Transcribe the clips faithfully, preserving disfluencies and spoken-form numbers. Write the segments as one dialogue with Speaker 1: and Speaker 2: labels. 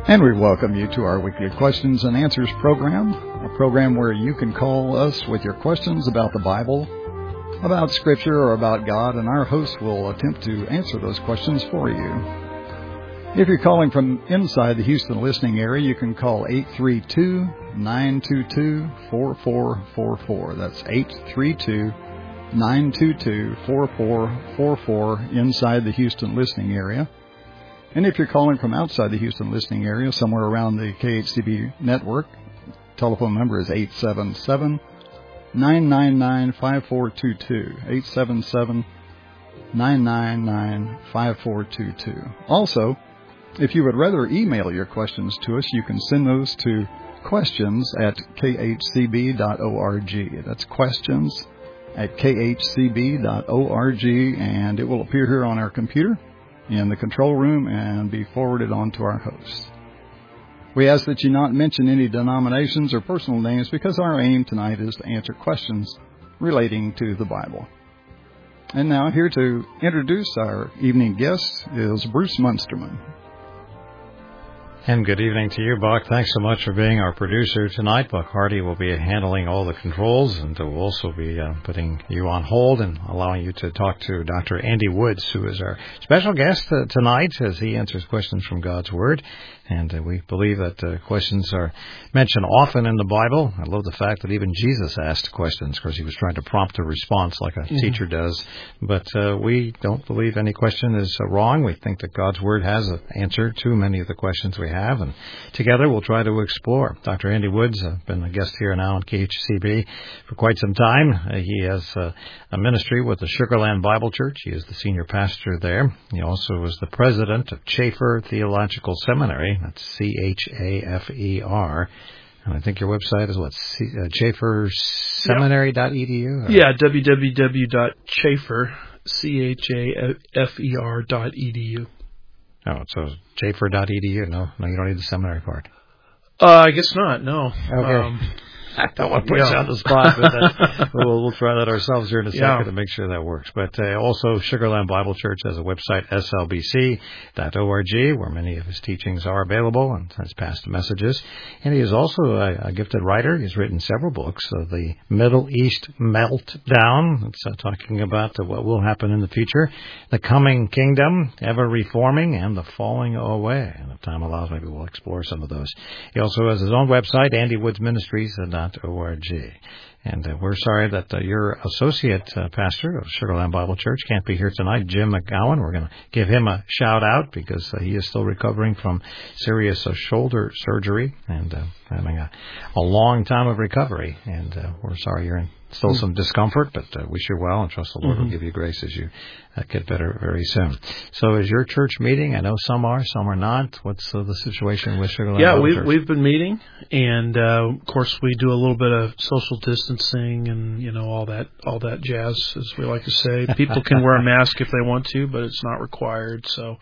Speaker 1: And we welcome you to our weekly questions and answers program, a program where you can call us with your questions about the Bible, about Scripture, or about God, and our host will attempt to answer those questions for you. If you're calling from inside the Houston listening area, you can call eight three two, nine two two, four four four four. That's eight three two, nine two two, four four four four inside the Houston listening area. And if you're calling from outside the Houston listening area, somewhere around the K H C B network, telephone number is eight seven seven, nine nine nine, five four two two, eight seven seven, nine nine nine, five four two two. Also, if you would rather email your questions to us, you can send those to questions at k h c b dot org. That's questions at k h c b dot org, and it will appear here on our computer in the control room and be forwarded on to our hosts. We ask that you not mention any denominations or personal names because our aim tonight is to answer questions relating to the Bible. And now here to introduce our evening guest is Bruce Munsterman.
Speaker 2: And good evening to you, Buck. Thanks so much for being our producer tonight. Buck Hardy will be handling all the controls, and we'll also be uh, putting you on hold and allowing you to talk to Doctor Andy Woods, who is our special guest uh, tonight as he answers questions from God's Word. And uh, we believe that uh, questions are mentioned often in the Bible. I love the fact that even Jesus asked questions because he was trying to prompt a response like a mm-hmm. teacher does. But uh, we don't believe any question is uh, wrong. We think that God's Word has an answer to many of the questions we have. And together we'll try to explore. Doctor Andy Woods has uh, been a guest here now on K H C B for quite some time. Uh, he has uh, a ministry with the Sugar Land Bible Church. He is the senior pastor there. He also is the president of Chafer Theological Seminary. That's C H A F E R. And I think your website is what? C- uh, chafer seminary dot e d u?
Speaker 3: Or? Yeah, w w w dot chafer, C H A F E R dot e d u.
Speaker 2: Oh, so chafer dot e d u. No, no, you don't need the seminary part.
Speaker 3: Uh, I guess not, no.
Speaker 2: Okay. Um, I don't want to put yeah. you on the spot, but that, we'll, we'll try that ourselves here in a second yeah. to make sure that works. But uh, also, Sugar Land Bible Church has a website, s l b c dot org, where many of his teachings are available and has past messages. And he is also a, a gifted writer. He's written several books. Uh, the Middle East Meltdown, it's uh, talking about uh, what will happen in the future, The Coming Kingdom, Ever Reforming, and The Falling Away. And if time allows, maybe we'll explore some of those. He also has his own website, Andy Woods Ministries, and org. And uh, we're sorry that uh, your associate uh, pastor of Sugar Land Bible Church can't be here tonight, Jim McGowan. We're going to give him a shout out because uh, he is still recovering from serious uh, shoulder surgery and uh, having a, a long time of recovery. And uh, we're sorry you're in still mm-hmm. some discomfort, but uh, wish you well and trust the Lord mm-hmm. will give you grace as you uh, get better very soon. So is your church meeting? I know some are, some are not. What's uh, the situation with Sugar Land
Speaker 3: yeah,
Speaker 2: Bible
Speaker 3: we've,
Speaker 2: Church?
Speaker 3: we've been meeting, and uh, of course we do a little bit of social distancing and, you know, all that all that jazz, as we like to say. People can wear a mask if they want to, but it's not required. So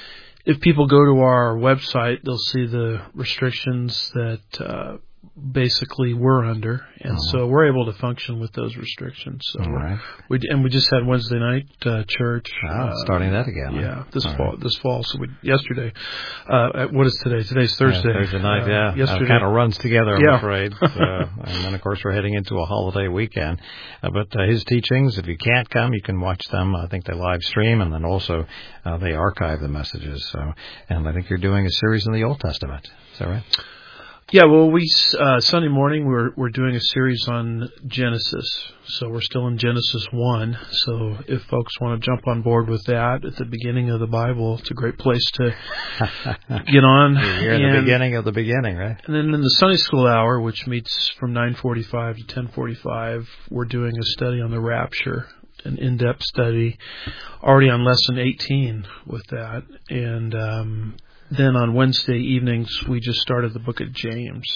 Speaker 3: if people go to our website, they'll see the restrictions that uh, basically we're under, and oh. so we're able to function with those restrictions. So
Speaker 2: all right.
Speaker 3: we and we just had Wednesday night uh, church.
Speaker 2: Wow,
Speaker 3: uh,
Speaker 2: starting that again.
Speaker 3: Yeah,
Speaker 2: huh?
Speaker 3: this
Speaker 2: all
Speaker 3: fall.
Speaker 2: Right.
Speaker 3: This fall. So we yesterday. Uh, what is today? Today's Thursday.
Speaker 2: Yeah, Thursday night. Uh, yeah,
Speaker 3: yesterday
Speaker 2: uh, kind of runs together. I'm
Speaker 3: yeah.
Speaker 2: afraid. uh, and then of course we're heading into a holiday weekend. Uh, but uh, his teachings, if you can't come, you can watch them. I think they live stream, and then also uh, they archive the messages. So, and I think you're doing a series in the Old Testament. Is that right?
Speaker 3: Yeah, well, we uh, Sunday morning we're we're doing a series on Genesis, so we're still in Genesis one. So if folks want to jump on board with that at the beginning of the Bible, it's a great place to get on.
Speaker 2: You're in the beginning of the beginning, right?
Speaker 3: And then in the Sunday school hour, which meets from nine forty-five to ten forty-five, we're doing a study on the rapture, an in-depth study, already on lesson eighteen with that, and um, then on Wednesday evenings, we just started the book of James.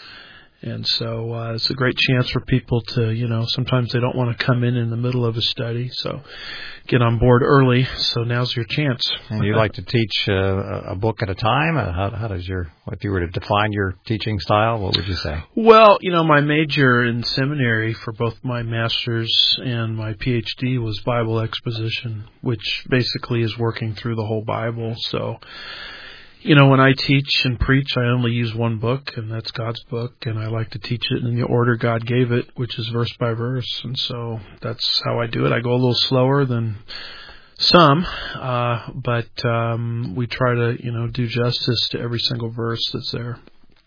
Speaker 3: And so uh, it's a great chance for people to, you know, sometimes they don't want to come in in the middle of a study. So get on board early. So now's your chance.
Speaker 2: And you like to teach uh, a book at a time? How, how does your, if you were to define your teaching style, what would you say?
Speaker 3: Well, you know, my major in seminary for both my master's and my P H D was Bible exposition, which basically is working through the whole Bible. So, you know, when I teach and preach, I only use one book, and that's God's book, and I like to teach it in the order God gave it, which is verse by verse, and so that's how I do it. I go a little slower than some, uh, but um, we try to, you know, do justice to every single verse that's there.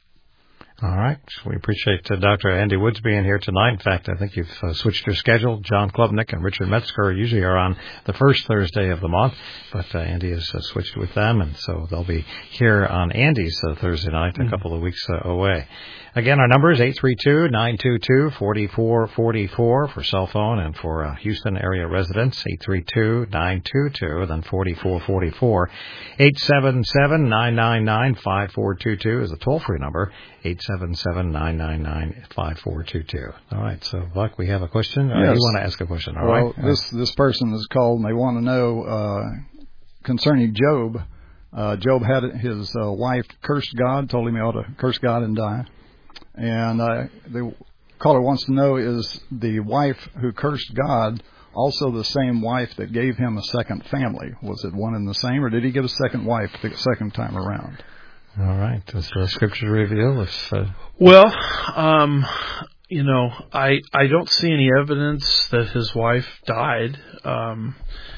Speaker 2: All right. We appreciate uh, Doctor Andy Woods being here tonight. In fact, I think you've uh, switched your schedule. John Klubnik and Richard Metzger usually are on the first Thursday of the month, but uh, Andy has uh, switched with them, and so they'll be here on Andy's uh, Thursday night, a mm-hmm. couple of weeks uh, away. Again, our number is eight three two, nine two two, four four four four for cell phone, and for uh, Houston area residents, eight three two, nine two two, then four four four four. eight seven seven, nine nine nine, five four two two is a toll-free number, eight seven seven, nine nine nine, five four two two. All right, so, Buck, we have a question? Yes. Uh, you want to ask a question, all
Speaker 1: well,
Speaker 2: right?
Speaker 1: This, this person has called, and they want to know uh, concerning Job. Uh, Job had his uh, wife cursed God, told him he ought to curse God and die. And uh, the caller wants to know, is the wife who cursed God also the same wife that gave him a second family? Was it one and the same, or did he get a second wife the second time around?
Speaker 2: All right. Does the scripture reveal if... Uh...
Speaker 3: Well, um, you know, I I don't see any evidence that his wife died. Um,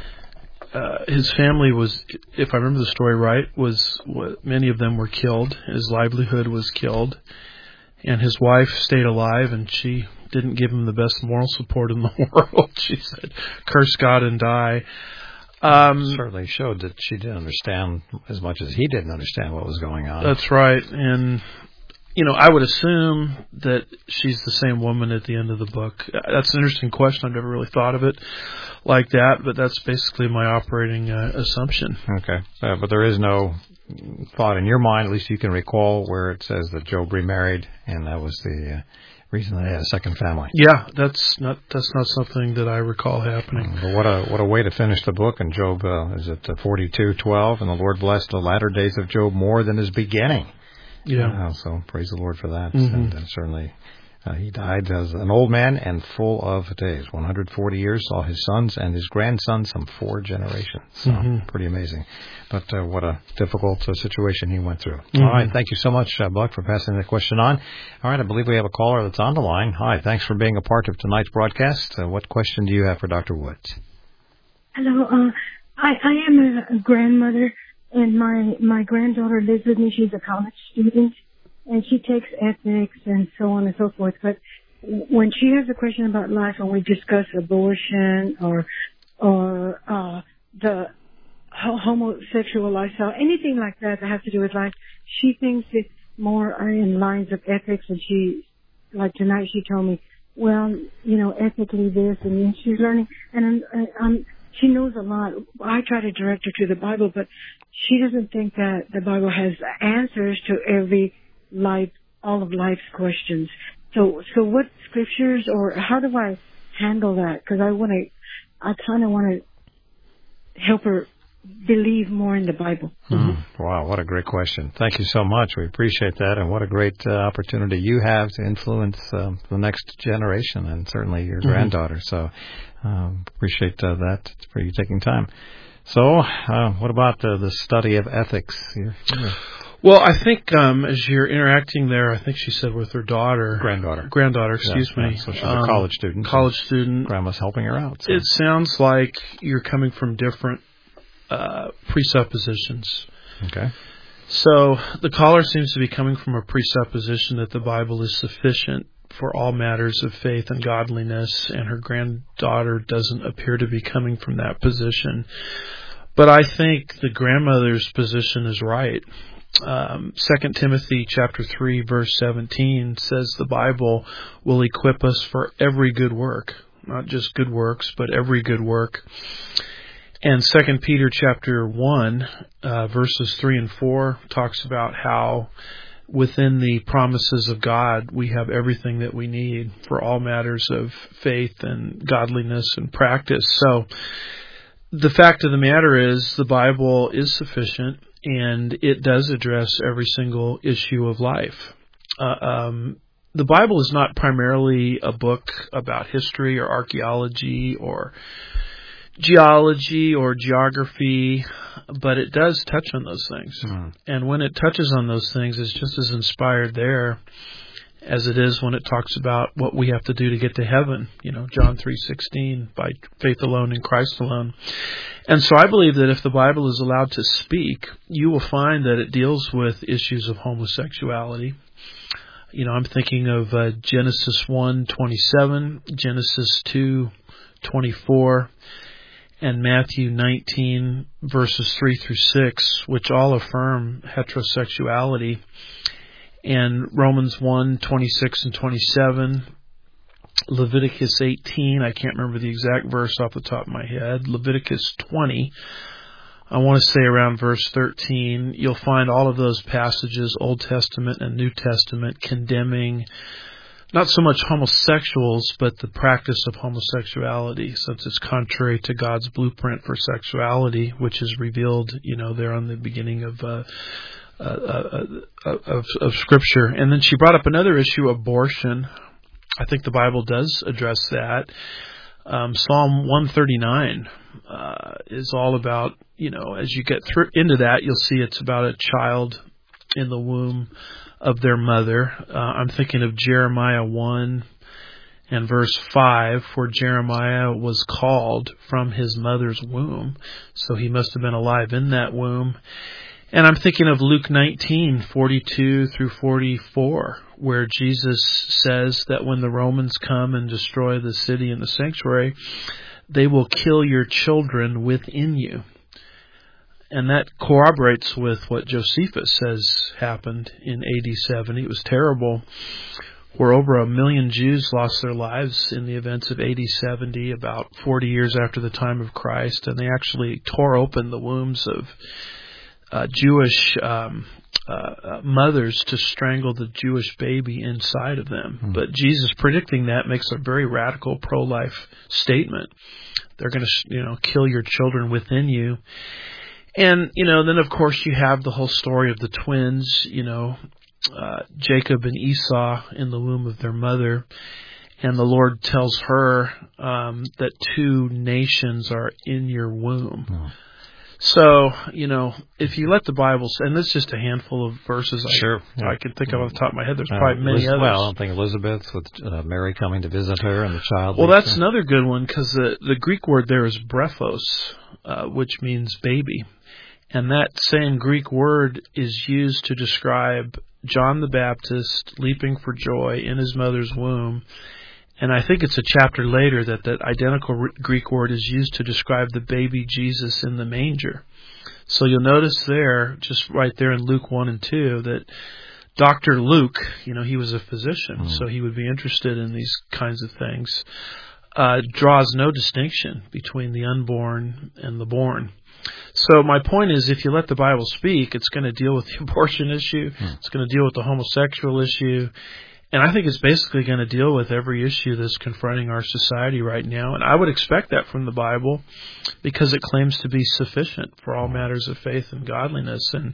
Speaker 3: uh, his family was, if I remember the story right, was many of them were killed. His livelihood was killed. And his wife stayed alive, and she didn't give him the best moral support in the world. She said, curse God and die. Um,
Speaker 2: certainly showed that she didn't understand as much as he didn't understand what was going on.
Speaker 3: That's right. And, you know, I would assume that she's the same woman at the end of the book. That's an interesting question. I've never really thought of it like that, but that's basically my operating uh, assumption.
Speaker 2: Okay. Uh, but there is no thought in your mind, at least you can recall, where it says that Job remarried, and that was the uh, reason they had a second family.
Speaker 3: Yeah, that's not that's not something that I recall happening.
Speaker 2: Um, but what a what a way to finish the book. And Job uh, is at forty-two twelve, and the Lord blessed the latter days of Job more than his beginning.
Speaker 3: Yeah.
Speaker 2: Uh, so praise the Lord for that.
Speaker 3: Mm-hmm.
Speaker 2: And uh, certainly uh, he died as an old man and full of days. one hundred forty years, saw his sons and his grandsons, some four generations. So
Speaker 3: mm-hmm.
Speaker 2: pretty amazing. But uh, what a difficult uh, situation he went through.
Speaker 3: Mm-hmm.
Speaker 2: All right. Thank you so much, uh, Buck, for passing the question on. All right. I believe we have a caller that's on the line. Hi. Thanks for being a part of tonight's broadcast. Uh, what question do you have for Doctor Woods?
Speaker 4: Hello. Uh, I, I am a, a grandmother, and my, my granddaughter lives with me. She's a college student, and she takes ethics and so on and so forth. But when she has a question about life, and we discuss abortion or or uh, the homosexual lifestyle, anything like that that has to do with life, she thinks it's more in lines of ethics. And she, like tonight, she told me, well, you know, ethically this, and she's learning, and I'm, I'm, she knows a lot. I try to direct her to the Bible, but she doesn't think that the Bible has answers to every life, all of life's questions. So, so what scriptures, or how do I handle that? Because I want to, I kind of want to help her believe more in the Bible.
Speaker 2: Mm-hmm. Wow, what a great question. Thank you so much. We appreciate that, and what a great uh, opportunity you have to influence uh, the next generation, and certainly your mm-hmm. granddaughter. So um, appreciate uh, that for you taking time. So uh, what about uh, the study of ethics? You're, you're
Speaker 3: Well, I think um, as you're interacting there, I think she said with her daughter.
Speaker 2: Granddaughter.
Speaker 3: Granddaughter, excuse
Speaker 2: yeah,
Speaker 3: me.
Speaker 2: Yeah. So she's
Speaker 3: um,
Speaker 2: a college student.
Speaker 3: College student.
Speaker 2: Grandma's helping her out. So.
Speaker 3: It sounds like you're coming from different uh, presuppositions.
Speaker 2: Okay.
Speaker 3: So the caller seems to be coming from a presupposition that the Bible is sufficient for all matters of faith and godliness, and her granddaughter doesn't appear to be coming from that position. But I think the grandmother's position is right. Um, Second Timothy chapter three verse seventeen says the Bible will equip us for every good work, not just good works, but every good work. And Second Peter chapter one uh, verses three and four talks about how within the promises of God we have everything that we need for all matters of faith and godliness and practice. So the fact of the matter is the Bible is sufficient, and it does address every single issue of life. Uh, um, the Bible is not primarily a book about history or archaeology or geology or geography, but it does touch on those things. Mm. And when it touches on those things, it's just as inspired there as it is when it talks about what we have to do to get to heaven. You know, John three sixteen, by faith alone in Christ alone. And so I believe that if the Bible is allowed to speak, you will find that it deals with issues of homosexuality. You know, I'm thinking of uh, Genesis one twenty-seven, Genesis two twenty-four, and Matthew nineteen, verses three through six, which all affirm heterosexuality. And Romans one twenty-six and twenty-seven, Leviticus eighteen, I can't remember the exact verse off the top of my head, Leviticus twenty, I want to say around verse thirteen, you'll find all of those passages, Old Testament and New Testament, condemning not so much homosexuals, but the practice of homosexuality, since it's contrary to God's blueprint for sexuality, which is revealed, you know, there on the beginning of uh, uh, uh, uh, of, of Scripture. And then she brought up another issue, abortion. I think the Bible does address that. Um, Psalm one thirty-nine uh, is all about, you know, as you get through into that, you'll see it's about a child in the womb of their mother. Uh, I'm thinking of Jeremiah one and verse five, where Jeremiah was called from his mother's womb. So he must have been alive in that womb. And I'm thinking of Luke nineteen, forty-two through forty-four, where Jesus says that when the Romans come and destroy the city and the sanctuary, they will kill your children within you. And that corroborates with what Josephus says happened in A D seventy. It was terrible, where over a million Jews lost their lives in the events of A D seventy, about forty years after the time of Christ. And they actually tore open the wombs of uh, Jewish um, uh, mothers to strangle the Jewish baby inside of them. Mm-hmm. But Jesus, predicting that, makes a very radical pro-life statement. They're going to, you know, kill your children within you. And, you know, then, of course, you have the whole story of the twins, you know, uh, Jacob and Esau in the womb of their mother. And the Lord tells her um, that two nations are in your womb. Oh. So, you know, if you let the Bible, and this is just a handful of verses I,
Speaker 2: sure.
Speaker 3: I can think of off the top of my head. There's probably uh, many
Speaker 2: Liz,
Speaker 3: others.
Speaker 2: Well, I don't think Elizabeth, with uh, Mary coming to visit her and the child.
Speaker 3: Well, that's there. Another good one, because the, the Greek word there is brephos, uh, which means baby. And that same Greek word is used to describe John the Baptist leaping for joy in his mother's womb. And I think it's a chapter later that that identical Greek word is used to describe the baby Jesus in the manger. So you'll notice there, just right there in Luke one and two, that Doctor Luke, you know, he was a physician, mm. so he would be interested in these kinds of things, uh, draws no distinction between the unborn and the born. So my point is, if you let the Bible speak, it's going to deal with the abortion issue. Hmm. It's going to deal with the homosexual issue. And I think it's basically going to deal with every issue that's confronting our society right now. And I would expect that from the Bible, because it claims to be sufficient for all matters of faith and godliness. And,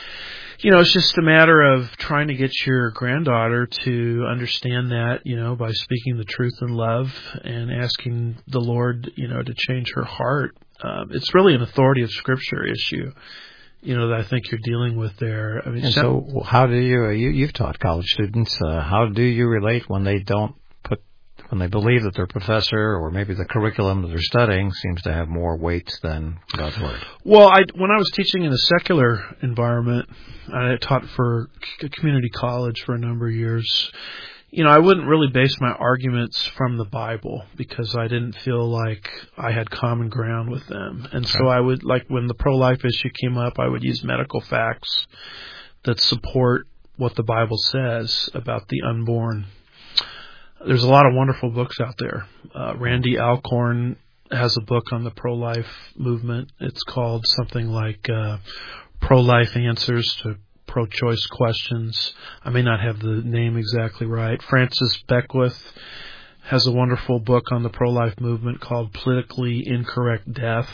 Speaker 3: you know, it's just a matter of trying to get your granddaughter to understand that, you know, by speaking the truth in love and asking the Lord, you know, to change her heart. Um, it's really an authority of Scripture issue, you know, that I think you're dealing with there. I mean,
Speaker 2: and so how do you, you you've taught college students, uh, how do you relate when they don't put, when they believe that their professor or maybe the curriculum that they're studying seems to have more weight than God's Word?
Speaker 3: Well, I, when I was teaching in a secular environment, I taught for a community college for a number of years. You know, I wouldn't really base my arguments from the Bible, because I didn't feel like I had common ground with them. And okay. so I would, like when the pro-life issue came up, I would use medical facts that support what the Bible says about the unborn. There's a lot of wonderful books out there. Uh, Randy Alcorn has a book on the pro-life movement. It's called something like uh, Pro-Life Answers to Pro-Choice Questions. I may not have the name exactly right. Francis Beckwith has a wonderful book on the pro-life movement called Politically Incorrect Death.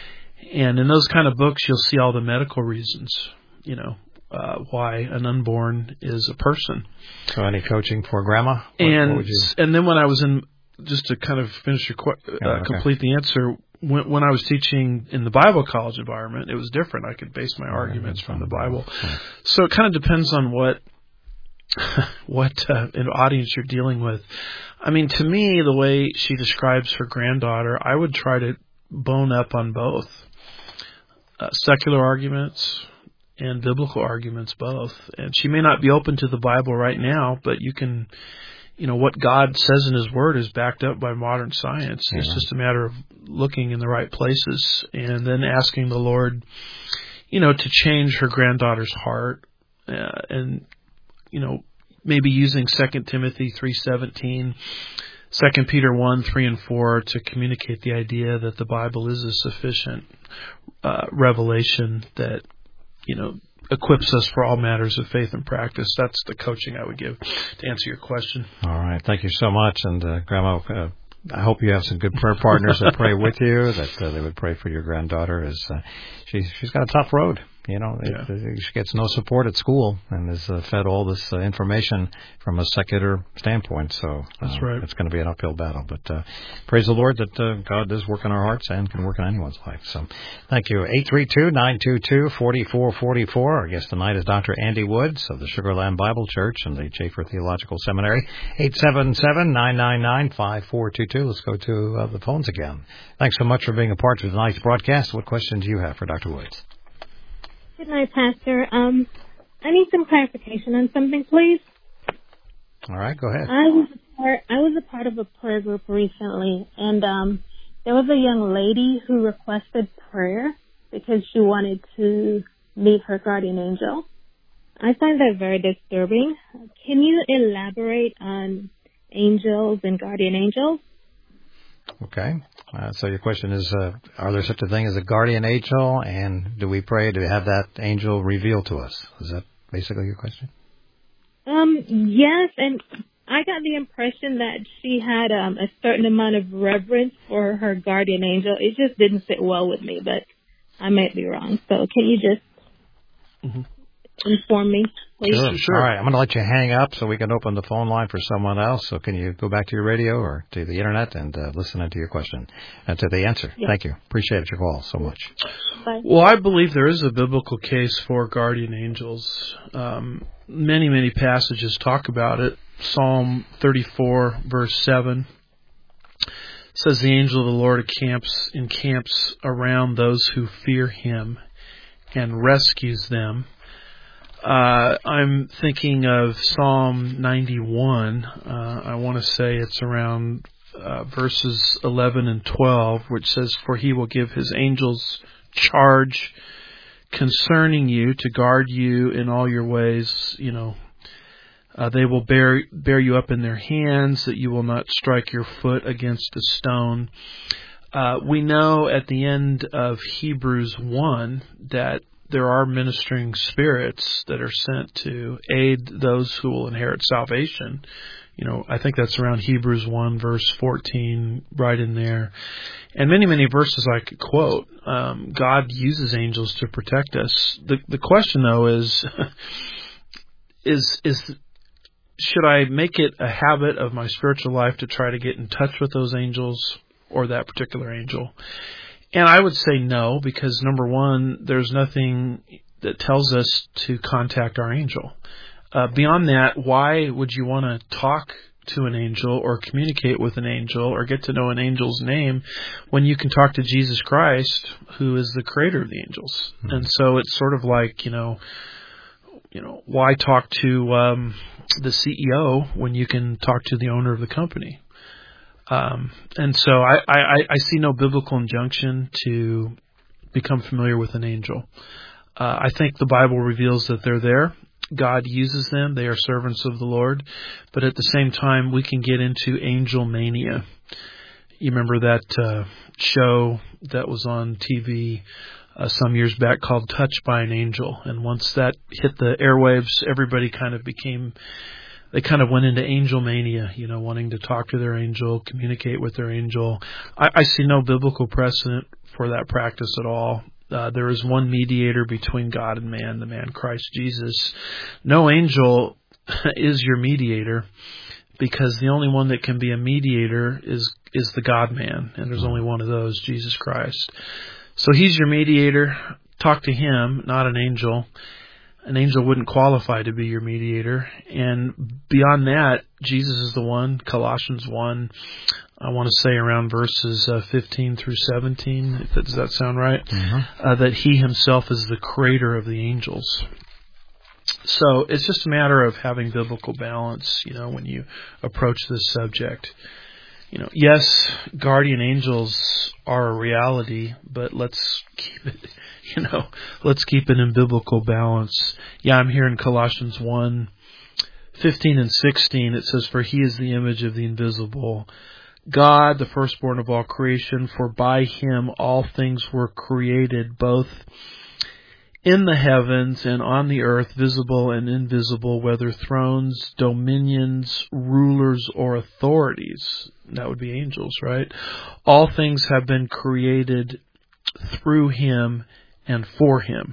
Speaker 3: And in those kind of books, you'll see all the medical reasons, you know, uh, why an unborn is a person.
Speaker 2: So any coaching for grandma? What,
Speaker 3: and
Speaker 2: what would you...
Speaker 3: and then when I was in, just to kind of finish your, uh, yeah, okay. complete the answer, when, when I was teaching in the Bible college environment, it was different. I could base my arguments from the Bible. So it kind of depends on what what uh, an audience you're dealing with. I mean, to me, the way she describes her granddaughter, I would try to bone up on both uh, secular arguments and biblical arguments both. And she may not be open to the Bible right now, but you can, you know, what God says in His Word is backed up by modern science. Mm-hmm. It's just a matter of looking in the right places and then asking the Lord, you know, to change her granddaughter's heart uh, and, you know, maybe using Second Timothy three seventeen, Second Peter one, three and four to communicate the idea that the Bible is a sufficient uh, revelation that, you know, equips us for all matters of faith and practice. That's the coaching I would give to answer your question.
Speaker 2: All right. Thank you so much. And uh, Grandma, uh, I hope you have some good prayer partners that pray with you, that uh, they would pray for your granddaughter. As uh, she, she's got a tough road. You know, yeah. it, she gets no support at school and is uh, fed all this uh, information from a secular standpoint. So
Speaker 3: that's
Speaker 2: uh,
Speaker 3: right.
Speaker 2: It's going to be an uphill battle. But uh, praise the Lord that uh, God does work in our hearts and can work in anyone's life. So thank you. eight three two, nine two two, four four four four. Our guest tonight is Doctor Andy Woods of the Sugar Land Bible Church and the Chafer Theological Seminary. eight seven seven, nine nine nine, five four two two. Let's go to uh, the phones again. Thanks so much for being a part of tonight's broadcast. What questions do you have for Doctor Woods?
Speaker 5: Good night, Pastor. Um, I need some clarification on something, please.
Speaker 2: All right, go ahead.
Speaker 5: I was a part, I was a part of a prayer group recently, and um, there was a young lady who requested prayer because she wanted to meet her guardian angel. I find that very disturbing. Can you elaborate on angels and guardian angels?
Speaker 2: Okay. Uh, so your question is, uh, are there such a thing as a guardian angel, and do we pray to have that angel revealed to us? Is that basically your question?
Speaker 5: Um, yes, and I got the impression that she had um, a certain amount of reverence for her guardian angel. It just didn't sit well with me, but I might be wrong. So can you just mm-hmm. inform me, please?
Speaker 2: Sure, sure. All right, I'm going to let you hang up so we can open the phone line for someone else. So can you go back to your radio or to the Internet and uh, listen to your question and to the answer?
Speaker 5: Yes.
Speaker 2: Thank you. Appreciate your call so much.
Speaker 5: Bye.
Speaker 3: Well, I believe there is a biblical case for guardian angels. Um, many, many passages talk about it. Psalm thirty-four, verse seven says, "The angel of the Lord encamps, encamps around those who fear Him and rescues them." Uh, I'm thinking of Psalm ninety-one. Uh, I want to say it's around uh, verses eleven and twelve, which says, "For He will give His angels charge concerning you to guard you in all your ways. You know, uh, they will bear bear you up in their hands, that you will not strike your foot against a stone." Uh, we know at the end of Hebrews one that there are ministering spirits that are sent to aid those who will inherit salvation. You know, I think that's around Hebrews one, verse fourteen, right in there. And many, many verses I could quote. Um, God uses angels to protect us. The the question, though, is, is, is should I make it a habit of my spiritual life to try to get in touch with those angels or that particular angel? And I would say no, because number one, there's nothing that tells us to contact our angel. Uh, beyond that, why would you want to talk to an angel or communicate with an angel or get to know an angel's name when you can talk to Jesus Christ, who is the creator of the angels? Mm-hmm. And so it's sort of like, you know, you know, why talk to um, the C E O when you can talk to the owner of the company? Um, and so I, I, I see no biblical injunction to become familiar with an angel. Uh, I think the Bible reveals that they're there. God uses them. They are servants of the Lord. But at the same time, we can get into angel mania. You remember that uh, show that was on T V uh, some years back called Touched by an Angel. And once that hit the airwaves, everybody kind of became... They kind of went into angel mania, you know, wanting to talk to their angel, communicate with their angel. I, I see no biblical precedent for that practice at all. Uh, there is one mediator between God and man, the man Christ Jesus. No angel is your mediator. because the only one that can be a mediator is is the God-man, and there's only one of those, Jesus Christ. So he's your mediator. Talk to him, not an angel. An angel wouldn't qualify to be your mediator. And beyond that, Jesus is the one, Colossians one, I want to say around verses uh, fifteen through seventeen, if that, does that sound right? Mm-hmm. Uh, that he himself is the creator of the angels. So it's just a matter of having biblical balance, you know, when you approach this subject. You know, yes, guardian angels are a reality, but let's keep it, you know, let's keep it in biblical balance. Yeah, I'm here in Colossians one, fifteen and sixteen. It says, "For he is the image of the invisible God, the firstborn of all creation, for by him all things were created, both in the heavens and on the earth, visible and invisible, whether thrones, dominions, rulers, or authorities." That would be angels, right? "All things have been created through him and for him."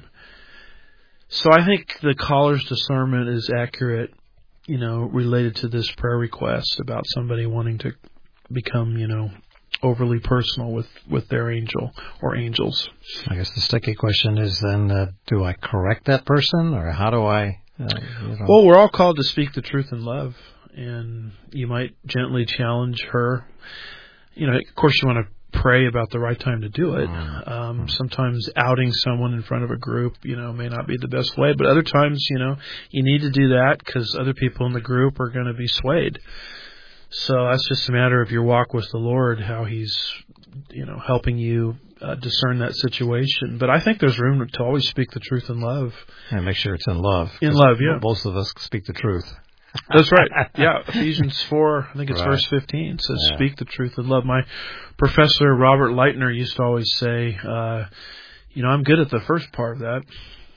Speaker 3: So I think the caller's discernment is accurate, you know, related to this prayer request about somebody wanting to become, you know, overly personal with, with their angel or angels.
Speaker 2: I guess the sticky question is then, uh, do I correct that person, or how do I? Uh, you know?
Speaker 3: Well, we're all called to speak the truth in love, and you might gently challenge her. You know, of course, you want to pray about the right time to do it. Um, sometimes outing someone in front of a group, you know, may not be the best way, but other times, you know, you need to do that because other people in the group are going to be swayed. So that's just a matter of your walk with the Lord, how he's, you know, helping you uh, discern that situation. But I think there's room to always speak the truth in love.
Speaker 2: And make sure it's in love.
Speaker 3: In love, yeah.
Speaker 2: Most of us speak the truth.
Speaker 3: That's right. Yeah, Ephesians four, I think it's
Speaker 2: right.
Speaker 3: verse fifteen, says,
Speaker 2: yeah. "Speak
Speaker 3: the truth in love." My professor, Robert Leitner, used to always say, uh, you know, I'm good at the first part of that.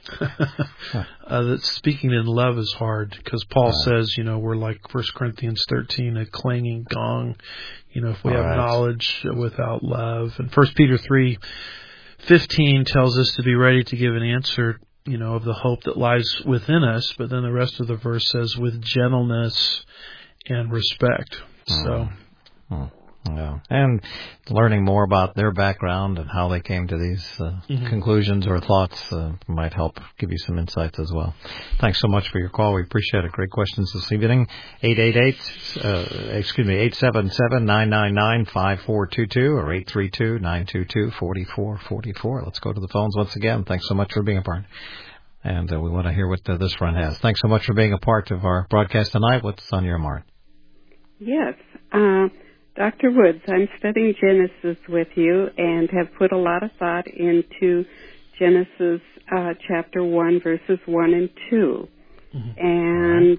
Speaker 3: uh, that speaking in love is hard, because Paul yeah. says, you know, we're like First Corinthians thirteen, a clanging gong, you know, if we All have right. knowledge without love. And First Peter three fifteen tells us to be ready to give an answer, you know, of the hope that lies within us. But then the rest of the verse says, with gentleness and respect. Mm. So.
Speaker 2: Mm. Yeah. And learning more about their background and how they came to these uh, mm-hmm. conclusions or thoughts uh, might help give you some insights as well. Thanks so much for your call. We appreciate it. Great questions this evening. eight eight eight, uh, excuse me, eight seven seven, nine nine nine, five four two two or eight three two, nine two two, four four four four. Let's go to the phones once again. Thanks so much for being a part. And uh, we want to hear what uh, this friend has. Thanks so much for being a part of our broadcast tonight. What's on your mind?
Speaker 6: Yes. Uh, Doctor Woods, I'm studying Genesis with you and have put a lot of thought into Genesis uh, chapter one, verses one and two. Mm-hmm. And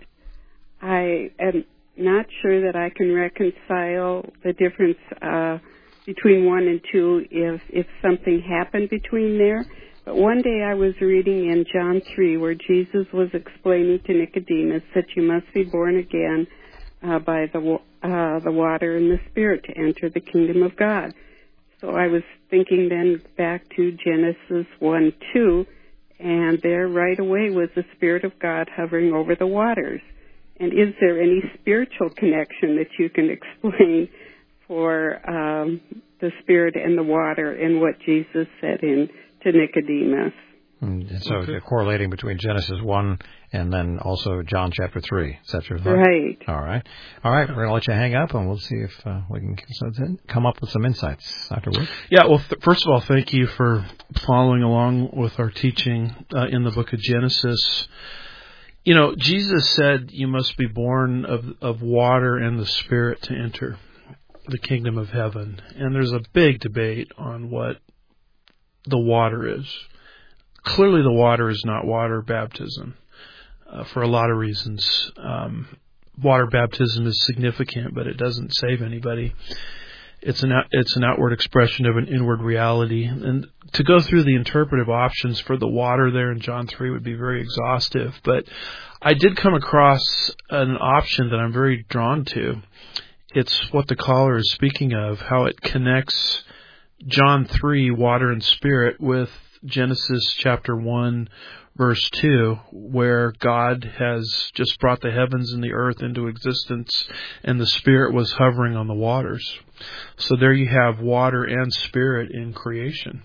Speaker 6: I am not sure that I can reconcile the difference uh, between one and two if, if something happened between there. But one day I was reading in John three where Jesus was explaining to Nicodemus that you must be born again Uh, by the uh, the water and the Spirit to enter the kingdom of God. So I was thinking then back to Genesis one two, and there right away was the Spirit of God hovering over the waters. And is there any spiritual connection that you can explain for um, the Spirit and the water and what Jesus said in to Nicodemus?
Speaker 2: And so okay. correlating between Genesis one and then also John chapter three. Is that your thought?
Speaker 6: Right.
Speaker 2: All right. All right. We're going to let you hang up, and we'll see if uh, we can come up with some insights. Doctor Wood?
Speaker 3: Yeah, well, th- first of all, thank you for following along with our teaching uh, in the book of Genesis. You know, Jesus said you must be born of, of water and the Spirit to enter the kingdom of heaven. And there's a big debate on what the water is. Clearly, the water is not water baptism uh, for a lot of reasons. Um, water baptism is significant, but it doesn't save anybody. It's an it's an outward expression of an inward reality. And to go through the interpretive options for the water there in John three would be very exhaustive. But I did come across an option that I'm very drawn to. It's what the caller is speaking of, how it connects John three, water and Spirit, with Genesis chapter one, verse two, where God has just brought the heavens and the earth into existence, and the Spirit was hovering on the waters. So there you have water and Spirit in creation.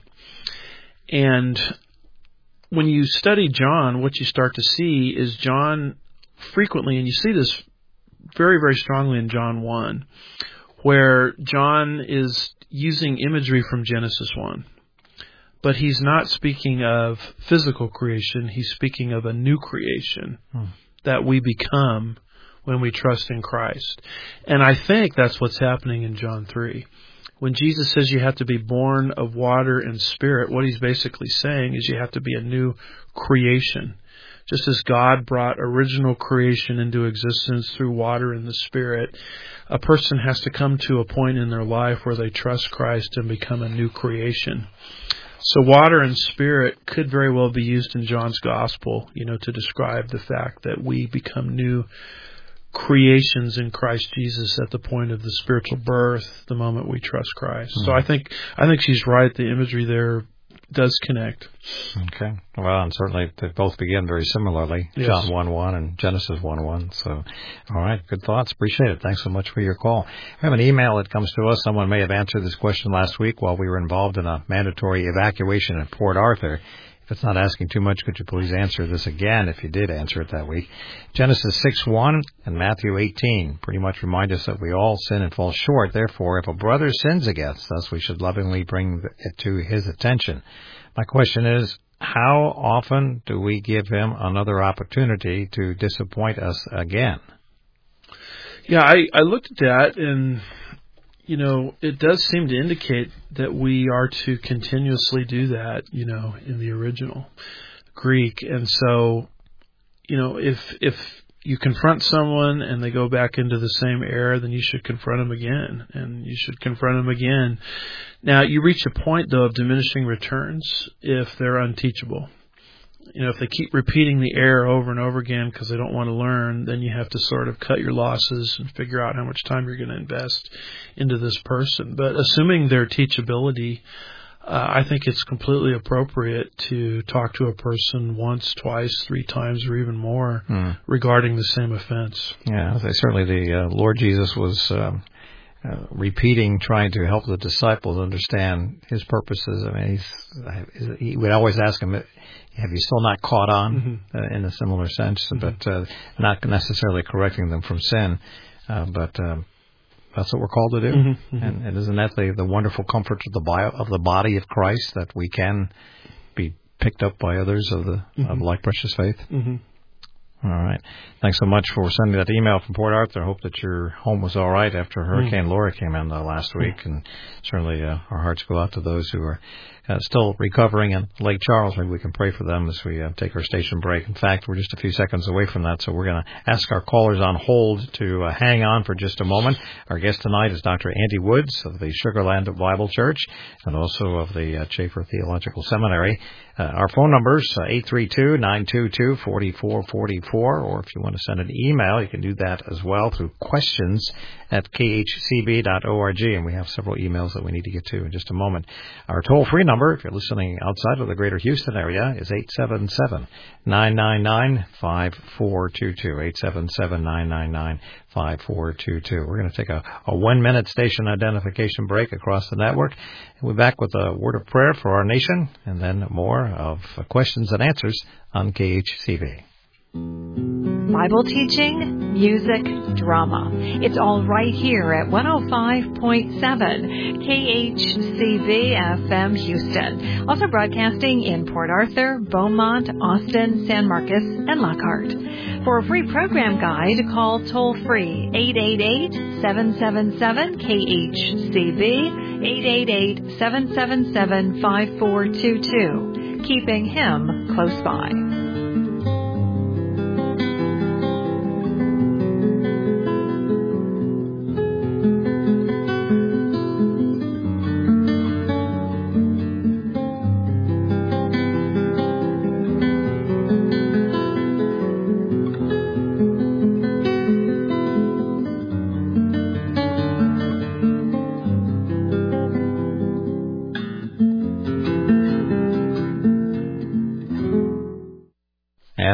Speaker 3: And when you study John, what you start to see is John frequently, and you see this very, very strongly in John one, where John is using imagery from Genesis one. But he's not speaking of physical creation. He's speaking of a new creation hmm. that we become when we trust in Christ. And I think that's what's happening in John three. When Jesus says you have to be born of water and Spirit, what he's basically saying is you have to be a new creation. Just as God brought original creation into existence through water and the Spirit, a person has to come to a point in their life where they trust Christ and become a new creation. So water and Spirit could very well be used in John's Gospel, you know, to describe the fact that we become new creations in Christ Jesus at the point of the spiritual birth, the moment we trust Christ. Mm-hmm. So I think I think she's right. The imagery there does connect.
Speaker 2: Okay. Well, and certainly they both begin very similarly. Yes. John one one and Genesis one one. So, all right. Good thoughts. Appreciate it. Thanks so much for your call. We have an email that comes to us. Someone may have answered this question last week while we were involved in a mandatory evacuation at Port Arthur. If it's not asking too much, could you please answer this again if you did answer it that week? Genesis six one and Matthew eighteen pretty much remind us that we all sin and fall short. Therefore, if a brother sins against us, we should lovingly bring it to his attention. My question is, how often do we give him another opportunity to disappoint us again?
Speaker 3: Yeah, I, I looked at that, and you know, it does seem to indicate that we are to continuously do that, you know, in the original Greek. And so, you know, if if you confront someone and they go back into the same error, then you should confront them again, and you should confront them again. Now, you reach a point, though, of diminishing returns if they're unteachable. You know, if they keep repeating the error over and over again because they don't want to learn, then you have to sort of cut your losses and figure out how much time you're going to invest into this person. But assuming their teachability, uh, I think it's completely appropriate to talk to a person once, twice, three times, or even more hmm. regarding the same offense.
Speaker 2: Yeah, certainly the uh, Lord Jesus was Um Uh, repeating, trying to help the disciples understand his purposes. I mean, he's, he would always ask them, have you still not caught on, mm-hmm. uh, in a similar sense, mm-hmm. but uh, not necessarily correcting them from sin. Uh, but um, that's what we're called to do. Mm-hmm. And, and isn't that the, the wonderful comfort of the, bio, of the body of Christ, that we can be picked up by others of the mm-hmm. of like precious faith? Mm-hmm. All right. Thanks so much for sending that email from Port Arthur. I hope that your home was all right after Hurricane mm. Laura came in uh, last week. Mm. And certainly uh, our hearts go out to those who are uh, still recovering in Lake Charles. Maybe we can pray for them as we uh, take our station break. In fact, we're just a few seconds away from that, so we're going to ask our callers on hold to uh, hang on for just a moment. Our guest tonight is Doctor Andy Woods of the Sugar Land Bible Church and also of the uh, Chafer Theological Seminary. Uh, our phone number is uh, eight three two, nine two two, four four four four, or if you want to send an email, you can do that as well through questions at k h c b dot org, and we have several emails that we need to get to in just a moment. Our toll-free number, if you're listening outside of the greater Houston area, is eight seven seven, nine nine nine, five four two two, eight seven seven, nine nine nine, five four two two. We're going to take a, a one-minute station identification break across the network. We'll be back with a word of prayer for our nation, and then more of questions and answers on K H C B.
Speaker 7: Bible teaching, music, drama. It's all right here at one oh five point seven K H C B F M Houston. Also broadcasting in Port Arthur, Beaumont, Austin, San Marcos, and Lockhart. For a free program guide, call toll-free eight eight eight, seven seven seven, K H C B, eight eight eight, seven seven seven, five four two two. Keeping him close by.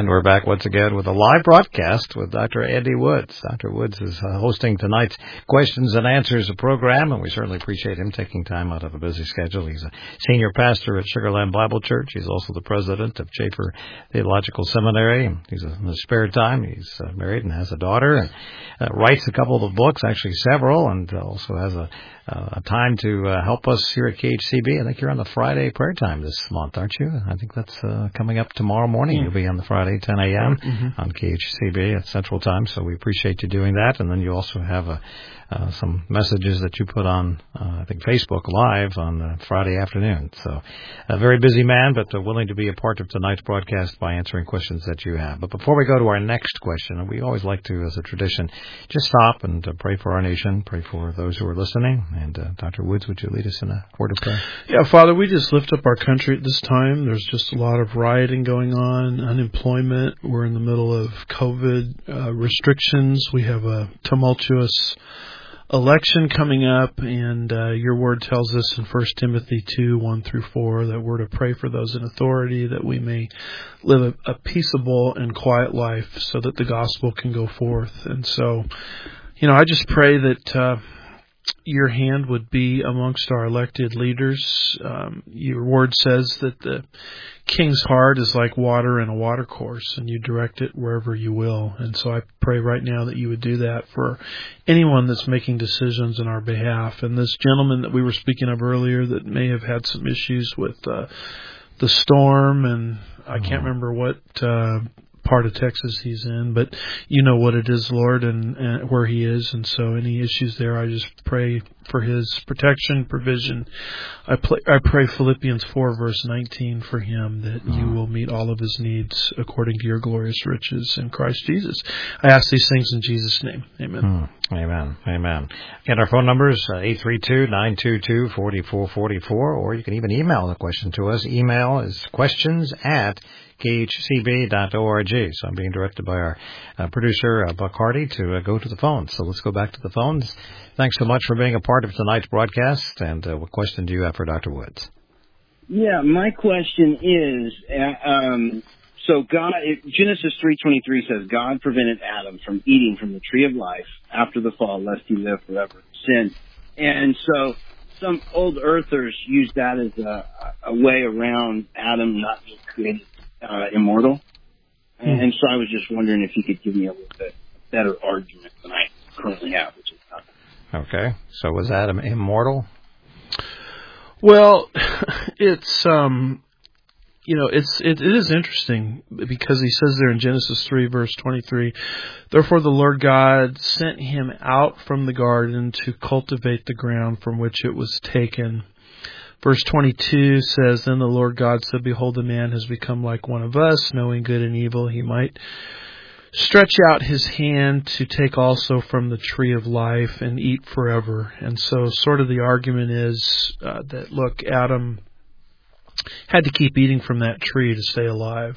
Speaker 2: And we're back once again with a live broadcast with Doctor Andy Woods. Doctor Woods is uh, hosting tonight's Questions and Answers program, and we certainly appreciate him taking time out of a busy schedule. He's a senior pastor at Sugar Land Bible Church. He's also the president of Chafer Theological Seminary. He's uh, in his spare time. He's uh, married and has a daughter, and uh, writes a couple of books, actually several, and also has a, uh, a time to uh, help us here at K H C B. I think you're on the Friday prayer time this month, aren't you? I think that's uh, coming up tomorrow morning. Mm. You'll be on the Friday, ten a.m. Mm-hmm. on K H C B at Central Time, so we appreciate you doing that. And then you also have a, uh, some messages that you put on, uh, I think, Facebook Live on uh, Friday afternoon. So a very busy man, but uh, willing to be a part of tonight's broadcast by answering questions that you have. But before we go to our next question, we always like to, as a tradition, just stop and uh, pray for our nation, pray for those who are listening. And uh, Doctor Woods, would you lead us in a word of prayer?
Speaker 3: Yeah, Father, we just lift up our country at this time. There's just a lot of rioting going on, unemployment. We're in the middle of COVID uh, restrictions. We have a tumultuous election coming up, and uh, your word tells us in First Timothy two, one through four, that we're to pray for those in authority, that we may live a, a peaceable and quiet life so that the gospel can go forth. And so, you know, I just pray that uh, your hand would be amongst our elected leaders. Um, your word says that the king's heart is like water in a water course, and you direct it wherever you will. And so I pray right now that you would do that for anyone that's making decisions on our behalf. And this gentleman that we were speaking of earlier that may have had some issues with uh, the storm, and I can't remember what uh, part of Texas he's in, but you know what it is, Lord, and, and where he is. And so any issues there, I just pray for his protection, provision. I, play, I pray Philippians four, verse nineteen for him, that you will meet all of his needs according to your glorious riches in Christ Jesus. I ask these things in Jesus' name. Amen.
Speaker 2: Hmm. Amen. Amen. And our phone number is eight three two, nine two two, four four four four, or you can even email the question to us. Email is questions at K H C B dot org. So I'm being directed by our uh, producer, uh, Buck Hardy, to uh, go to the phones. So let's go back to the phones. Thanks so much for being a part of tonight's broadcast. And uh, what question do you have for Doctor Woods?
Speaker 8: Yeah, my question is, uh, um, so God, it, Genesis three twenty-three says, God prevented Adam from eating from the tree of life after the fall, lest he live forever in sin. And so some old earthers use that as a, a way around Adam not being created uh, immortal. Hmm. And so I was just wondering if you could give me a little bit better argument than I currently have, which is not.
Speaker 2: Okay. So was Adam immortal?
Speaker 3: Well, it's, um, you know, it's, it, it is interesting because he says there in Genesis three, verse twenty-three, therefore the Lord God sent him out from the garden to cultivate the ground from which it was taken. Verse twenty-two says, then the Lord God said, behold, the man has become like one of us, knowing good and evil. He might stretch out his hand to take also from the tree of life and eat forever. And so sort of the argument is uh, that, look, Adam had to keep eating from that tree to stay alive.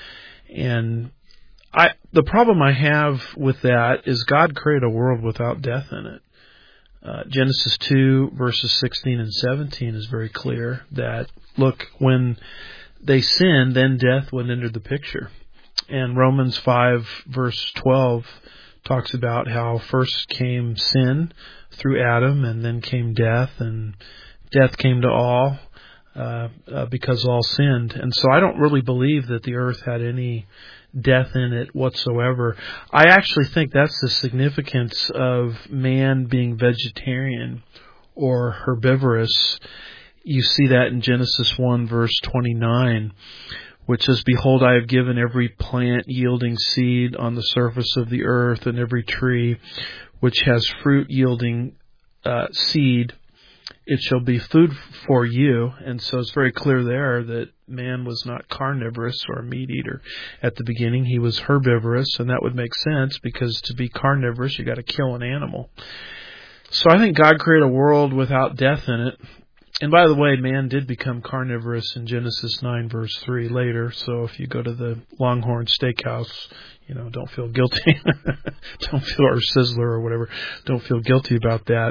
Speaker 3: And I, the problem I have with that is God created a world without death in it. Uh, Genesis two, verses sixteen and seventeen is very clear that, look, when they sinned, then death would enter the picture. And Romans five, verse twelve talks about how first came sin through Adam, and then came death, and death came to all uh, uh, because all sinned. And so I don't really believe that the earth had any death in it whatsoever. I actually think that's the significance of man being vegetarian or herbivorous. You see that in Genesis one, verse twenty-nine, which says, behold, I have given every plant yielding seed on the surface of the earth, and every tree which has fruit yielding uh, seed, it shall be food for you. And so it's very clear there that man was not carnivorous or a meat eater at the beginning. He was herbivorous, and that would make sense because to be carnivorous, you got to kill an animal. So I think God created a world without death in it. And by the way, man did become carnivorous in Genesis nine, verse three later. So if you go to the Longhorn Steakhouse, you know, don't feel guilty. don't feel, or Sizzler or whatever. Don't feel guilty about that.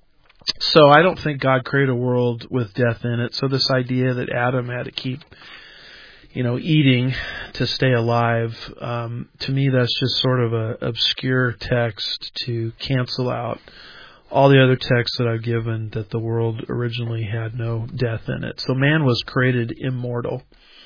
Speaker 3: So I don't think God created a world with death in it. So this idea that Adam had to keep you know, eating to stay alive. Um, to me, that's just sort of a obscure text to cancel out all the other texts that I've given that the world originally had no death in it. So man was created immortal,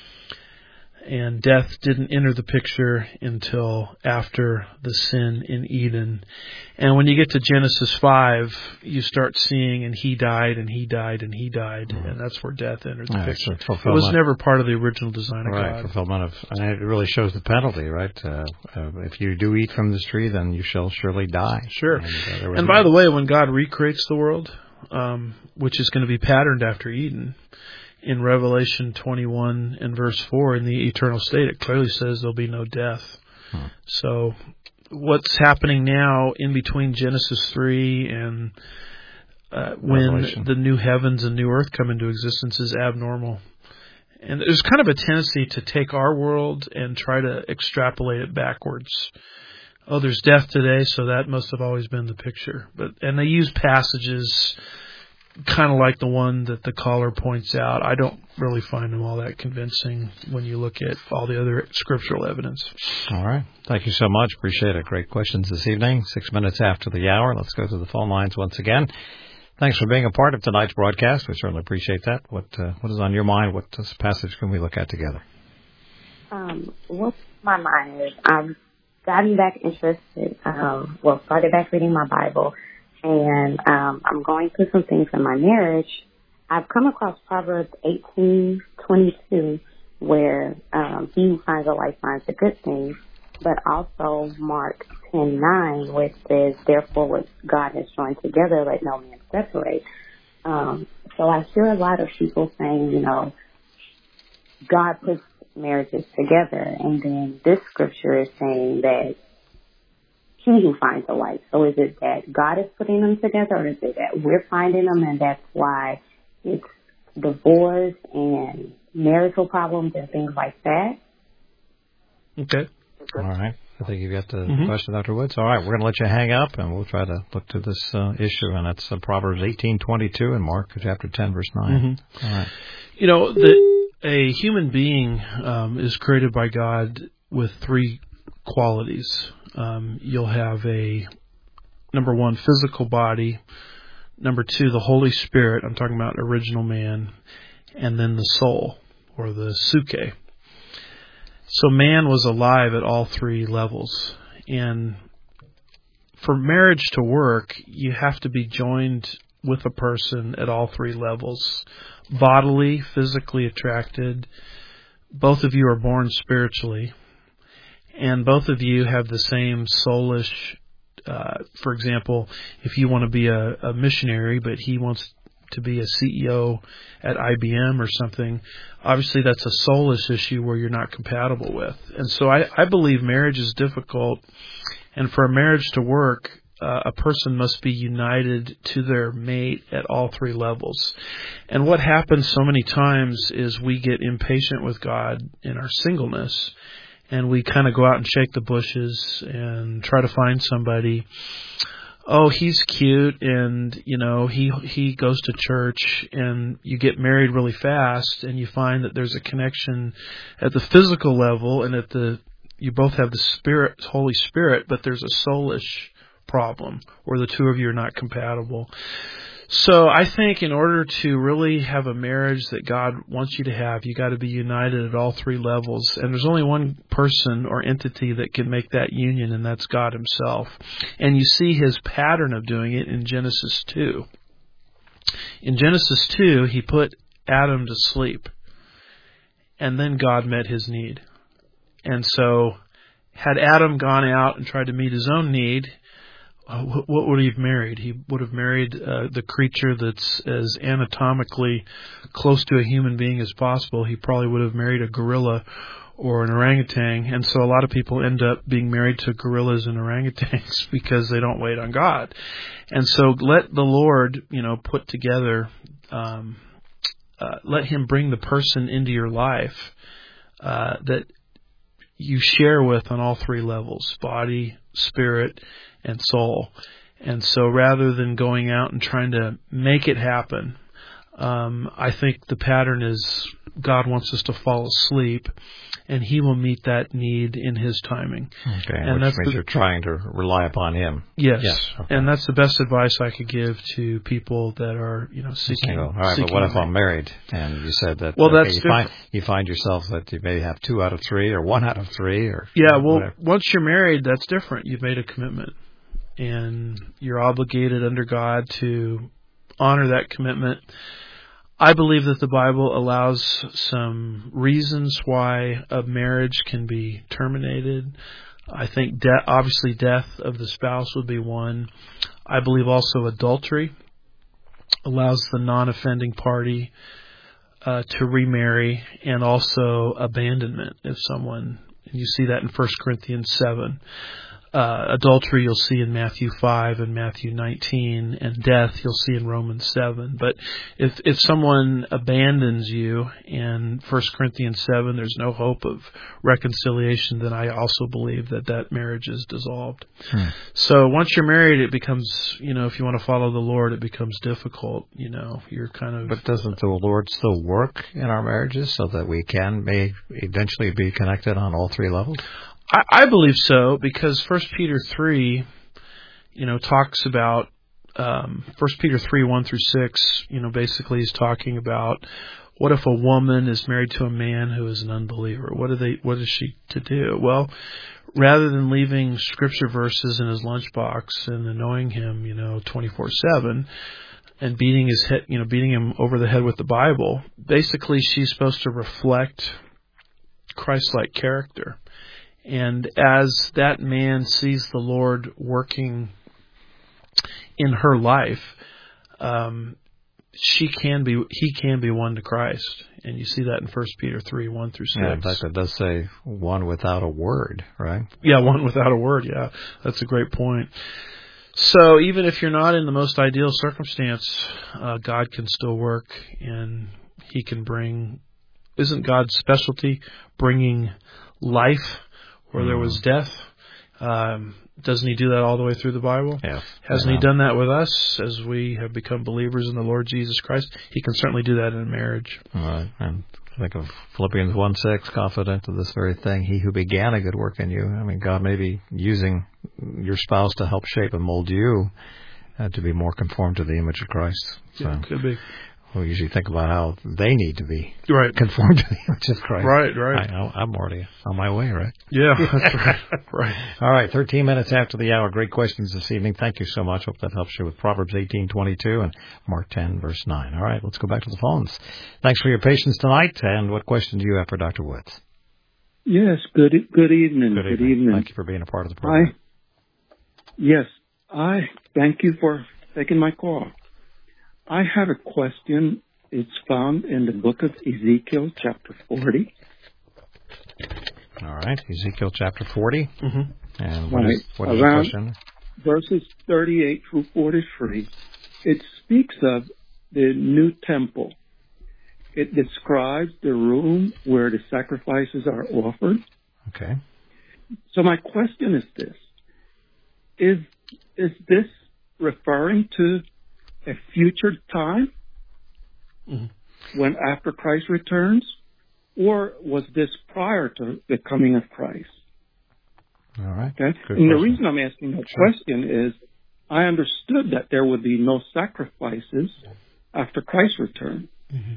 Speaker 3: and death didn't enter the picture until after the sin in Eden. And when you get to Genesis five, you start seeing, and he died, and he died, and he died, mm-hmm. and that's where death entered the yeah, picture. It was never part of the original design of
Speaker 2: right,
Speaker 3: God.
Speaker 2: Fulfillment of, and it really shows the penalty, right? Uh, uh, if you do eat from this tree, then you shall surely die.
Speaker 3: Sure. And, uh, and by the way, when God recreates the world, um, which is going to be patterned after Eden, in Revelation twenty-one and verse four, in the eternal state, it clearly says there'll be no death. Hmm. So what's happening now in between Genesis three and uh, when the new heavens and new earth come into existence is abnormal. And there's kind of a tendency to take our world and try to extrapolate it backwards. Oh, there's death today, so that must have always been the picture. But and they use passages kind of like the one that the caller points out. I don't really find them all that convincing when you look at all the other scriptural evidence.
Speaker 2: All right. Thank you so much. Appreciate it. Great questions this evening. Six minutes after the hour. Let's go to the phone lines once again. Thanks for being a part of tonight's broadcast. We certainly appreciate that. What uh, What is on your mind? What uh, passage can we look at together?
Speaker 9: Um, what's my mind is I've gotten back interested, um, well, started back reading my Bible. And um, I'm going through some things in my marriage. I've come across Proverbs eighteen twenty-two, where um, he who finds a wife finds a good thing, but also Mark ten nine, which says, therefore what God has joined together, let no man separate. Um, so I hear a lot of people saying, you know, God puts marriages together, and then this scripture is saying that he who finds a wife. So is it that God is putting them together, or is it that we're finding them, and that's why it's divorce and marital problems and things like that?
Speaker 3: Okay.
Speaker 2: All right. I think you got the
Speaker 3: mm-hmm.
Speaker 2: question, Doctor Woods. All right. We're going to let you hang up, and we'll try to look to this uh, issue, and that's uh, Proverbs eighteen twenty-two and Mark chapter ten, verse nine.
Speaker 3: Mm-hmm.
Speaker 2: All right.
Speaker 3: You know, the, a human being um, is created by God with three qualities. Um, you'll have a, number one, physical body, number two, the Holy Spirit, I'm talking about original man, and then the soul, or the psyche. So man was alive at all three levels. And for marriage to work, you have to be joined with a person at all three levels. Bodily, physically attracted. Both of you are born spiritually. And both of you have the same soulish, uh, for example, if you want to be a, a missionary, but he wants to be a C E O at I B M or something, obviously that's a soulish issue where you're not compatible with. And so I, I believe marriage is difficult. And for a marriage to work, uh, a person must be united to their mate at all three levels. And what happens so many times is we get impatient with God in our singleness. And we kind of go out and shake the bushes and try to find somebody. Oh, he's cute, and you know he he goes to church, and you get married really fast, and you find that there's a connection at the physical level, and at the you both have the Spirit, Holy Spirit, but there's a soulish problem where the two of you are not compatible. So I think in order to really have a marriage that God wants you to have, you got to be united at all three levels. And there's only one person or entity that can make that union, and that's God himself. And you see his pattern of doing it in Genesis two. In Genesis two, he put Adam to sleep, and then God met his need. And so had Adam gone out and tried to meet his own need, what would he have married? He would have married uh, the creature that's as anatomically close to a human being as possible. He probably would have married a gorilla or an orangutan. And so a lot of people end up being married to gorillas and orangutans because they don't wait on God. And so let the Lord, you know, put together, um, uh, let him bring the person into your life uh, that you share with on all three levels, body, spirit, and soul. And so rather than going out and trying to make it happen, Um, I think the pattern is God wants us to fall asleep, and He will meet that need in His timing.
Speaker 2: Okay,
Speaker 3: and
Speaker 2: which
Speaker 3: that's
Speaker 2: means
Speaker 3: the,
Speaker 2: you're trying to rely upon Him.
Speaker 3: Yes,
Speaker 2: yes okay.
Speaker 3: And that's the best advice I could give to people that are, you know, seeking.
Speaker 2: All right,
Speaker 3: seeking
Speaker 2: but what if I'm married? And you said that.
Speaker 3: Well,
Speaker 2: okay,
Speaker 3: that's
Speaker 2: you
Speaker 3: different.
Speaker 2: find you find yourself that you may have two out of three, or one out of three, or
Speaker 3: yeah. Well,
Speaker 2: whatever.
Speaker 3: Once you're married, that's different. You've made a commitment, and you're obligated under God to honor that commitment. I believe that the Bible allows some reasons why a marriage can be terminated. I think de- obviously death of the spouse would be one. I believe also adultery allows the non-offending party uh, to remarry, and also abandonment if someone, and you see that in First Corinthians seven. Uh, adultery you'll see in Matthew five and Matthew nineteen, and death you'll see in Romans seven. But if if someone abandons you in First Corinthians seven, there's no hope of reconciliation, then I also believe that that marriage is dissolved. Hmm. So once you're married, it becomes, you know, if you want to follow the Lord, it becomes difficult. You know, you're kind of...
Speaker 2: But doesn't the Lord still work in our marriages so that we can may eventually be connected on all three levels?
Speaker 3: I, I believe so, because First Peter three, you know, talks about um, First Peter three one through six. You know, basically, is talking about what if a woman is married to a man who is an unbeliever? What are they? What is she to do? Well, rather than leaving scripture verses in his lunchbox and annoying him, you know, twenty-four seven. And beating his head, you know, beating him over the head with the Bible. Basically, she's supposed to reflect Christ-like character. And as that man sees the Lord working in her life, um, she can be, he can be won to Christ, and you see that in First Peter three one through six.
Speaker 2: Yeah, in fact, it does say one without a word, right?
Speaker 3: Yeah, one without a word. Yeah, that's a great point. So even if you're not in the most ideal circumstance, uh, God can still work, and He can bring. Isn't God's specialty bringing life where there was death? Um, doesn't He do that all the way through the Bible?
Speaker 2: Yeah.
Speaker 3: Hasn't
Speaker 2: yeah.
Speaker 3: He done that with us as we have become believers in the Lord Jesus Christ? He can certainly do that in a marriage.
Speaker 2: All right. And think of Philippians one six, confident of this very thing, He who began a good work in you. I mean, God may be using your spouse to help shape and mold you uh, to be more conformed to the image of Christ. So.
Speaker 3: Yeah, could be.
Speaker 2: We usually think about how they need to be
Speaker 3: right.
Speaker 2: conformed to the image of Christ.
Speaker 3: Right, right.
Speaker 2: I, I'm already on my way, right?
Speaker 3: Yeah, that's right. right.
Speaker 2: All right, thirteen minutes after the hour. Great questions this evening. Thank you so much. Hope that helps you with Proverbs eighteen twenty-two and Mark ten, verse nine. All right, let's go back to the phones. Thanks for your patience tonight. And what question do you have for Doctor Woods?
Speaker 10: Yes, good good evening.
Speaker 2: Good,
Speaker 10: good
Speaker 2: evening.
Speaker 10: evening.
Speaker 2: Thank you for being a part of the program.
Speaker 10: I, yes, I thank you for taking my call. I have a question. It's found in the book of Ezekiel, chapter forty.
Speaker 2: All right, Ezekiel chapter forty.
Speaker 3: Mm-hmm.
Speaker 2: And what
Speaker 10: right.
Speaker 2: is, what is
Speaker 10: Around
Speaker 2: the question?
Speaker 10: Verses thirty-eight through forty-three. It speaks of the new temple. It describes the room where the sacrifices are offered.
Speaker 2: Okay.
Speaker 10: So my question is this. Is, is this referring to a future time? Mm-hmm. When after Christ returns, or was this prior to the coming of Christ?
Speaker 2: All right.
Speaker 10: Okay.
Speaker 2: Good
Speaker 10: and
Speaker 2: question.
Speaker 10: the reason I'm asking that sure. question is, I understood that there would be no sacrifices after Christ's return.
Speaker 2: Mm-hmm.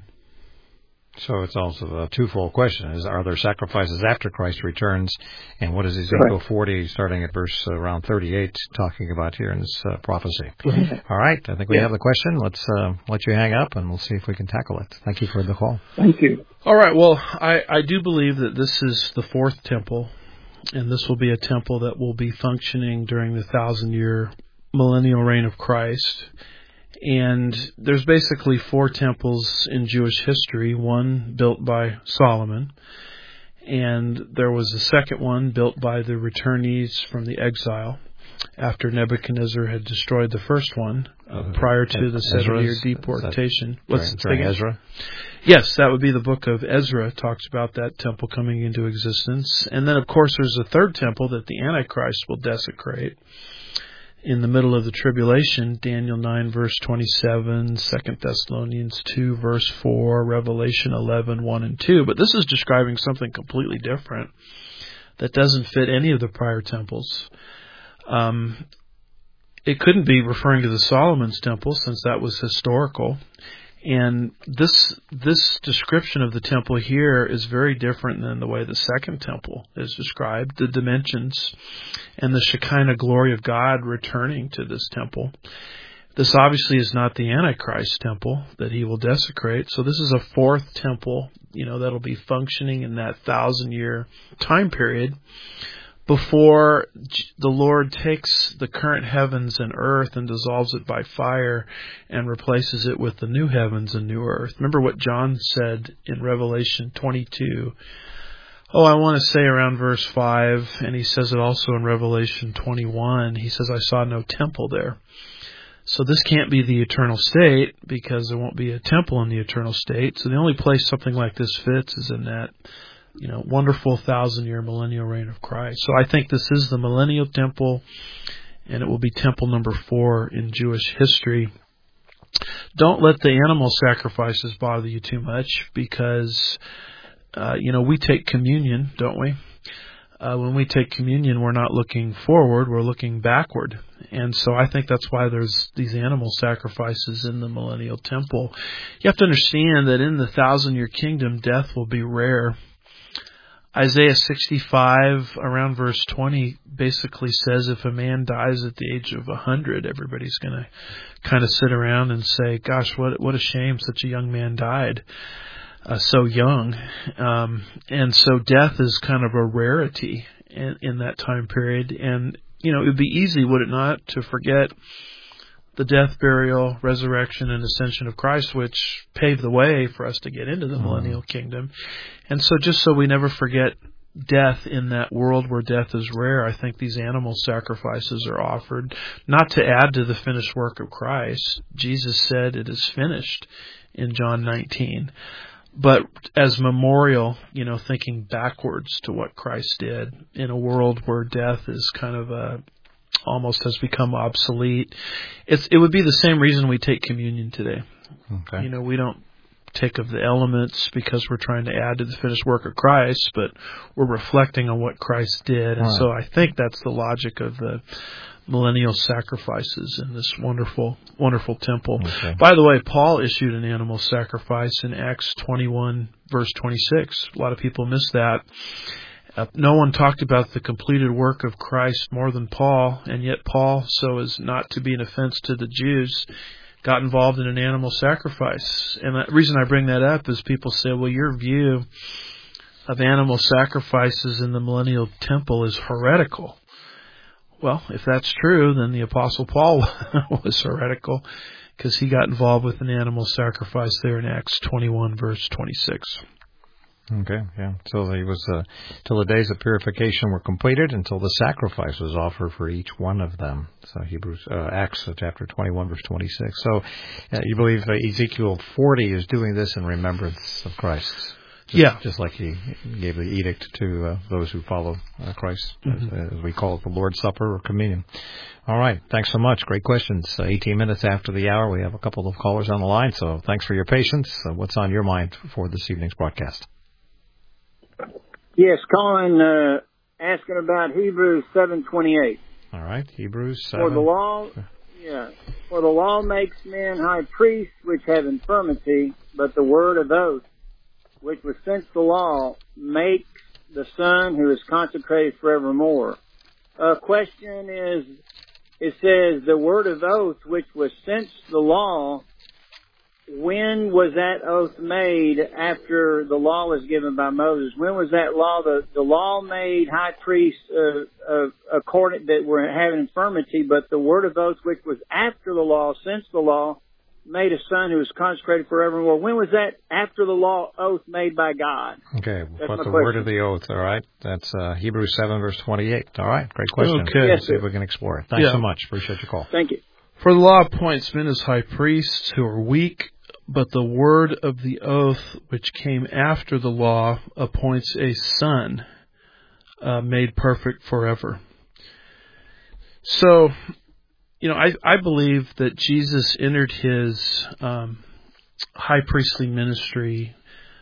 Speaker 2: So it's also a twofold question: is are there sacrifices after Christ returns, and what is Ezekiel right. forty, starting at verse uh, around thirty-eight, talking about here in this uh, prophecy? Mm-hmm. All right, I think we yeah. have the question. Let's uh, let you hang up, and we'll see if we can tackle it. Thank you for the call.
Speaker 10: Thank you.
Speaker 3: All right. Well, I, I do believe that this is the fourth temple, and this will be a temple that will be functioning during the thousand-year millennial reign of Christ. And there's basically four temples in Jewish history, one built by Solomon, and there was a second one built by the returnees from the exile after Nebuchadnezzar had destroyed the first one uh, prior to the seven-year deportation.
Speaker 2: What's during Ezra?
Speaker 3: Yes, that would be the book of Ezra. Talks about that temple coming into existence. And then, of course, there's a third temple that the Antichrist will desecrate. in the middle of the tribulation, Daniel nine, verse twenty-seven, Second Thessalonians two, verse four, Revelation eleven, one and two. But this is describing something completely different that doesn't fit any of the prior temples. Um, it couldn't be referring to the Solomon's temple, since that was historical. And this this description of the temple here is very different than the way the second temple is described, the dimensions and the Shekinah glory of God returning to this temple. This obviously is not the Antichrist temple that he will desecrate. So this is a fourth temple, you know, that'll be functioning in that thousand year time period before the Lord takes the current heavens and earth and dissolves it by fire and replaces it with the new heavens and new earth. Remember what John said in Revelation twenty-two. Oh, I want to say around verse five, and he says it also in Revelation twenty-one. He says, I saw no temple there. So this can't be the eternal state, because there won't be a temple in the eternal state. So the only place something like this fits is in that, you know, wonderful thousand-year millennial reign of Christ. So I think this is the millennial temple, and it will be temple number four in Jewish history. Don't let the animal sacrifices bother you too much, because, uh, you know, we take communion, don't we? Uh, when we take communion, we're not looking forward, we're looking backward. And so I think that's why there's these animal sacrifices in the millennial temple. You have to understand that in the thousand-year kingdom, death will be rare. Isaiah sixty-five, around verse twenty, basically says if a man dies at the age of one hundred, everybody's going to kind of sit around and say, gosh, what what a shame such a young man died, uh, so young. Um, and so death is kind of a rarity in, in that time period. And, you know, it would be easy, would it not, to forget the death, burial, resurrection, and ascension of Christ, which paved the way for us to get into the millennial kingdom. And so just so we never forget death in that world where death is rare, I think these animal sacrifices are offered, not to add to the finished work of Christ. Jesus said it is finished in John nineteen. But as memorial, you know, thinking backwards to what Christ did in a world where death is kind of a almost has become obsolete. It's, it would be the same reason we take communion today.
Speaker 2: Okay.
Speaker 3: You know, we don't take of the elements because we're trying to add to the finished work of Christ, but we're reflecting on what Christ did. And right. So I think that's the logic of the millennial sacrifices in this wonderful, wonderful temple. Okay. By the way, Paul issued an animal sacrifice in Acts twenty-one, verse twenty-six. A lot of people miss that. Uh, no one talked about the completed work of Christ more than Paul, and yet Paul, so as not to be an offense to the Jews, got involved in an animal sacrifice. And the reason I bring that up is people say, well, your view of animal sacrifices in the millennial temple is heretical. Well, if that's true, then the Apostle Paul was heretical, because he got involved with an animal sacrifice there in Acts twenty-one, verse twenty-six.
Speaker 2: Okay, yeah. So he was uh, till the days of purification were completed, until the sacrifice was offered for each one of them. So Hebrews, uh, Acts uh, chapter twenty-one, verse twenty-six. So uh, you believe uh, Ezekiel forty is doing this in remembrance of Christ? Just,
Speaker 3: yeah,
Speaker 2: just like he gave the edict to uh, those who follow uh, Christ, mm-hmm. as, as we call it, the Lord's Supper or communion. All right, thanks so much. Great questions. Uh, eighteen minutes after the hour, we have a couple of callers on the line. So thanks for your patience. Uh, what's on your mind for this evening's broadcast?
Speaker 11: Yes, calling, uh, asking about Hebrews seven twenty-eight.
Speaker 2: All right, Hebrews seven.
Speaker 11: For the law, yeah, for the law makes men high priests which have infirmity, but the word of oath, which was since the law, makes the Son who is consecrated forevermore. Uh, question is, it says the word of oath, which was since the law. When was that oath made after the law was given by Moses? When was that law? The, the law made high priests uh, uh, according that were having infirmity, but the word of oath, which was after the law, since the law, made a Son who was consecrated forevermore. When was that after the law oath made by God?
Speaker 2: Okay,
Speaker 11: That's
Speaker 2: what's the
Speaker 11: question.
Speaker 2: word of the oath? All right, that's uh, Hebrews seven, verse twenty-eight. All right, great question.
Speaker 3: Okay,
Speaker 2: let's see if we can explore it. Thanks
Speaker 3: yeah.
Speaker 2: so much. Appreciate your call.
Speaker 11: Thank you.
Speaker 3: For the law appoints men as high priests who are weak, but the word of the oath which came after the law appoints a Son uh, made perfect forever. So you know, I, I believe that Jesus entered his um, high priestly ministry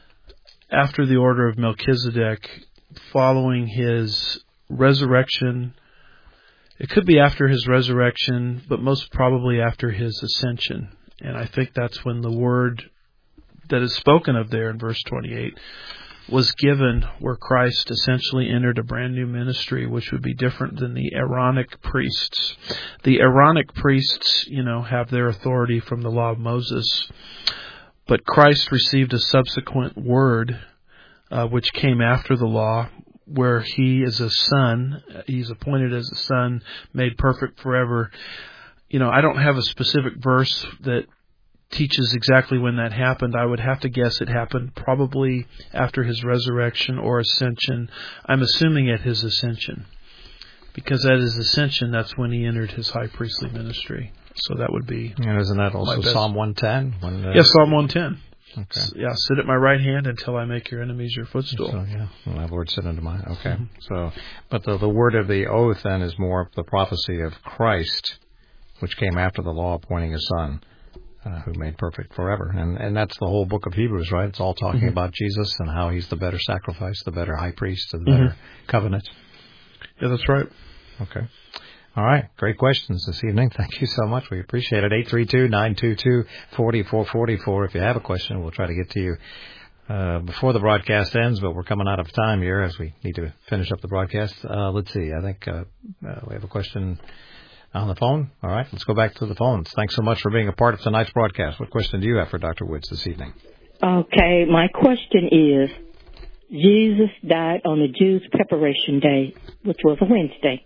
Speaker 3: after the order of Melchizedek, following his resurrection. It could be after his resurrection, but most probably after his ascension. And I think that's when the word that is spoken of there in verse twenty-eight was given, where Christ essentially entered a brand new ministry, which would be different than the Aaronic priests. The Aaronic priests, you know, have their authority from the law of Moses, but Christ received a subsequent word, uh, which came after the law, where he is a son, he's appointed as a son, made perfect forever. You know, I don't have a specific verse that teaches exactly when that happened. I would have to guess it happened probably after his resurrection or ascension. I'm assuming at his ascension, because at his ascension, that's when he entered his high priestly ministry. So that would be.
Speaker 2: And isn't that also Psalm one ten? When the,
Speaker 3: yes, Psalm one ten.
Speaker 2: Okay.
Speaker 3: Yeah, sit at my right hand until I make your enemies your footstool.
Speaker 2: So, yeah, my Lord sit unto mine. Okay.
Speaker 3: Mm-hmm.
Speaker 2: So, but the, the word of the oath then is more of the prophecy of Christ, which came after the law appointing his son, uh, who made perfect forever. And and that's the whole book of Hebrews, right? It's all talking mm-hmm. about Jesus and how he's the better sacrifice, the better high priest, the better mm-hmm. covenant.
Speaker 3: Yeah, that's right.
Speaker 2: Okay. All right. Great questions this evening. Thank you so much. We appreciate it. eight three two, nine two two, four four four four. If you have a question, we'll try to get to you uh, before the broadcast ends, but we're coming out of time here as we need to finish up the broadcast. Uh, let's see. I think uh, uh, we have a question on the phone. All right. Let's go back to the phones. Thanks so much for being a part of tonight's broadcast. What question do you have for Doctor Woods this evening?
Speaker 12: Okay. My question is, Jesus died on the Jews' preparation day, which was a Wednesday.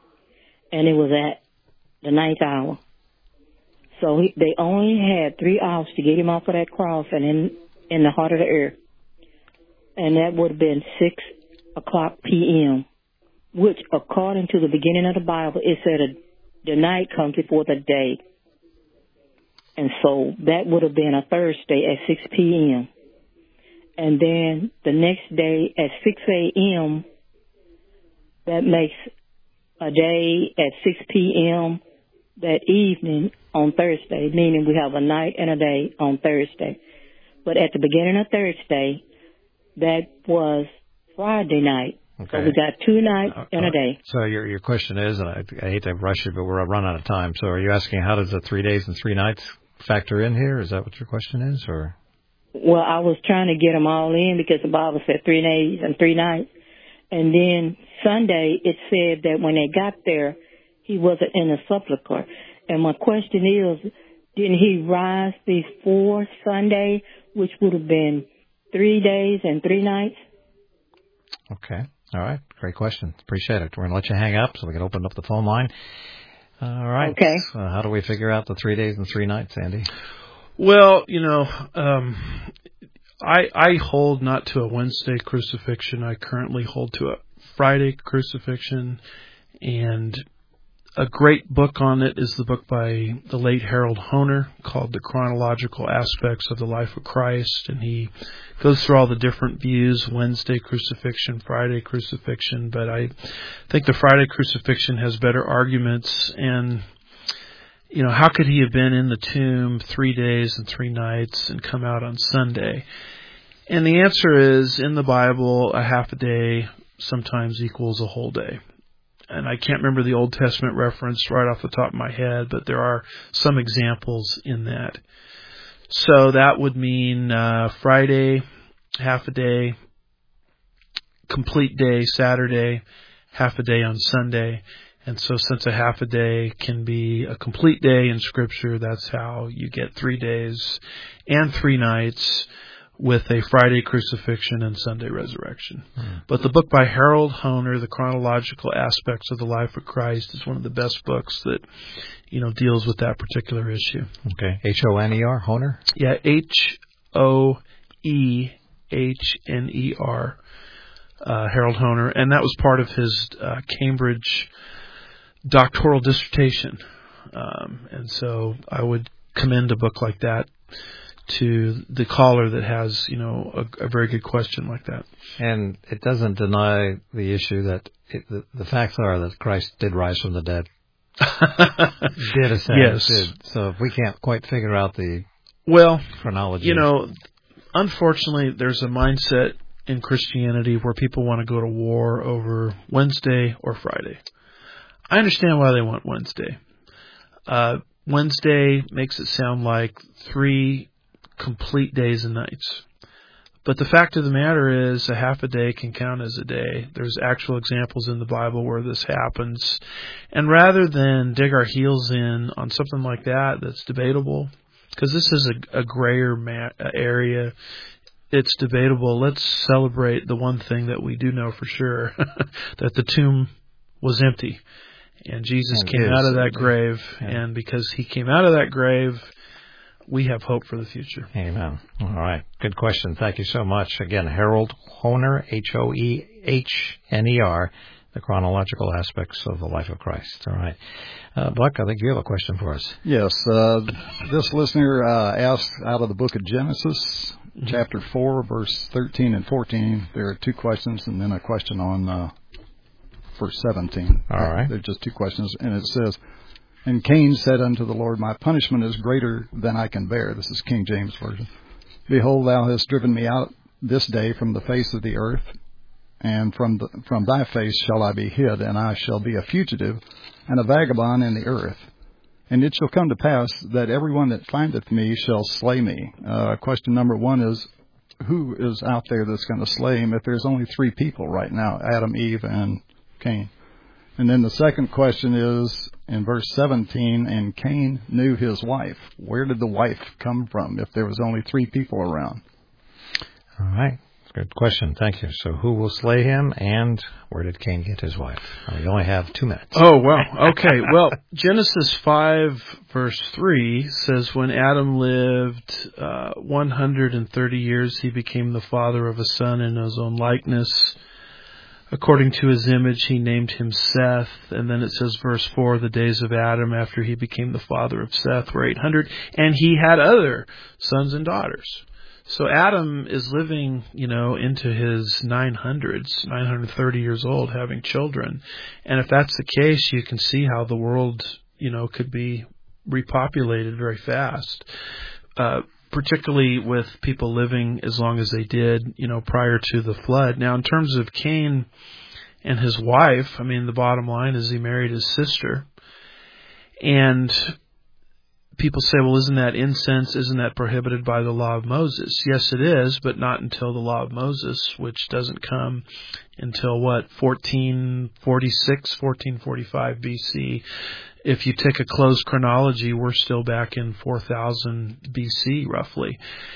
Speaker 12: And it was at the ninth hour. So he, they only had three hours to get him off of that cross and in, in the heart of the earth. And that would have been six o'clock p.m., which, according to the beginning of the Bible, it said a, the night comes before the day. And so that would have been a Thursday at six p.m. And then the next day at six a.m., that makes a day at six p.m. that evening on Thursday, meaning we have a night and a day on Thursday. But at the beginning of Thursday, that was Friday night.
Speaker 2: Okay.
Speaker 12: So we got two nights uh, and a day.
Speaker 2: So your your question is, and I, I hate to rush you, but we're run out of time. So are you asking how does the three days and three nights factor in here? Is that what your question is, or?
Speaker 12: Well, I was trying to get them all in because the Bible said three days and three nights. And then Sunday, it said that when they got there, he wasn't in the sepulcher. And my question is, didn't he rise before Sunday, which would have been three days and three nights?
Speaker 2: Okay. All right. Great question. Appreciate it. We're going to let you hang up so we can open up the phone line. All right.
Speaker 12: Okay.
Speaker 2: So how do we figure out the three days and three nights, Andy?
Speaker 3: Well, you know, um, I, I hold not to a Wednesday crucifixion. I currently hold to a Friday crucifixion, and a great book on it is the book by the late Harold Hoehner called The Chronological Aspects of the Life of Christ, and he goes through all the different views, Wednesday crucifixion, Friday crucifixion, but I think the Friday crucifixion has better arguments. And you know, how could he have been in the tomb three days and three nights and come out on Sunday? And the answer is, in the Bible, a half a day sometimes equals a whole day. And I can't remember the Old Testament reference right off the top of my head, but there are some examples in that. So that would mean uh, Friday, half a day, complete day Saturday, half a day on Sunday. And so since a half a day can be a complete day in Scripture, that's how you get three days and three nights with a Friday crucifixion and Sunday resurrection. Mm. But the book by Harold Hoehner, The Chronological Aspects of the Life of Christ, is one of the best books that, you know, deals with that particular issue.
Speaker 2: Okay. H O N E R, Hoehner?
Speaker 3: Yeah, H O E H N E R, uh, Harold Hoehner. And that was part of his uh, Cambridge doctoral dissertation. Um, and so I would commend a book like that to the caller that has, you know, a, a very good question like that.
Speaker 2: And it doesn't deny the issue that it, the, the facts are that Christ did rise from the dead did ascend.
Speaker 3: Yes.
Speaker 2: Did. So if we can't quite figure out the
Speaker 3: well
Speaker 2: chronology,
Speaker 3: you know, unfortunately, there's a mindset in Christianity where people want to go to war over Wednesday or Friday. I understand why they want Wednesday. Uh, Wednesday makes it sound like three complete days and nights. But the fact of the matter is, a half a day can count as a day. There's actual examples in the Bible where this happens. And rather than dig our heels in on something like that that's debatable, because this is a, a grayer ma- area, it's debatable. Let's celebrate the one thing that we do know for sure, that the tomb was empty. And Jesus and came out of that grave. Yeah. And because he came out of that grave, we have hope for the future.
Speaker 2: Amen. All right. Good question. Thank you so much. Again, Harold Hoehner, H O E H N E R, the chronological aspects of the life of Christ. All right. Uh, Buck, I think you have a question for us.
Speaker 1: Yes. Uh, this listener uh, asked out of the book of Genesis, mm-hmm. chapter four, verse thirteen and fourteen. There are two questions and then a question on uh, verse seventeen.
Speaker 2: All right.
Speaker 1: There's just two questions. And it says, "And Cain said unto the Lord, My punishment is greater than I can bear." This is King James Version. "Behold, thou hast driven me out this day from the face of the earth, and from the, from thy face shall I be hid, and I shall be a fugitive and a vagabond in the earth. And it shall come to pass that everyone that findeth me shall slay me." Uh, question number one is, who is out there that's going to slay him if there's only three people right now, Adam, Eve, and Cain? And then the second question is, in verse seventeen, "And Cain knew his wife." Where did the wife come from if there was only three people around?
Speaker 2: All right. Good question. Thank you. So who will slay him, and where did Cain get his wife? We only have two minutes.
Speaker 3: Oh, wow. Okay. Well, Genesis five, verse three says, "When Adam lived uh, one hundred thirty years, he became the father of a son in his own likeness. According to his image, he named him Seth." And then it says, verse four, "The days of Adam after he became the father of Seth were eight hundred, and he had other sons and daughters." So Adam is living, you know, into his nine hundreds, nine hundred thirty years old, having children. And if that's the case, you can see how the world, you know, could be repopulated very fast. Uh, particularly with people living as long as they did, you know, prior to the flood. Now, in terms of Cain and his wife, I mean, the bottom line is he married his sister. And people say, well, isn't that incense? Isn't that prohibited by the law of Moses? Yes, it is, but not until the law of Moses, which doesn't come until, what, fourteen forty-six, fourteen forty-five B C. If you take a closed chronology, we're still back in four thousand B C, roughly.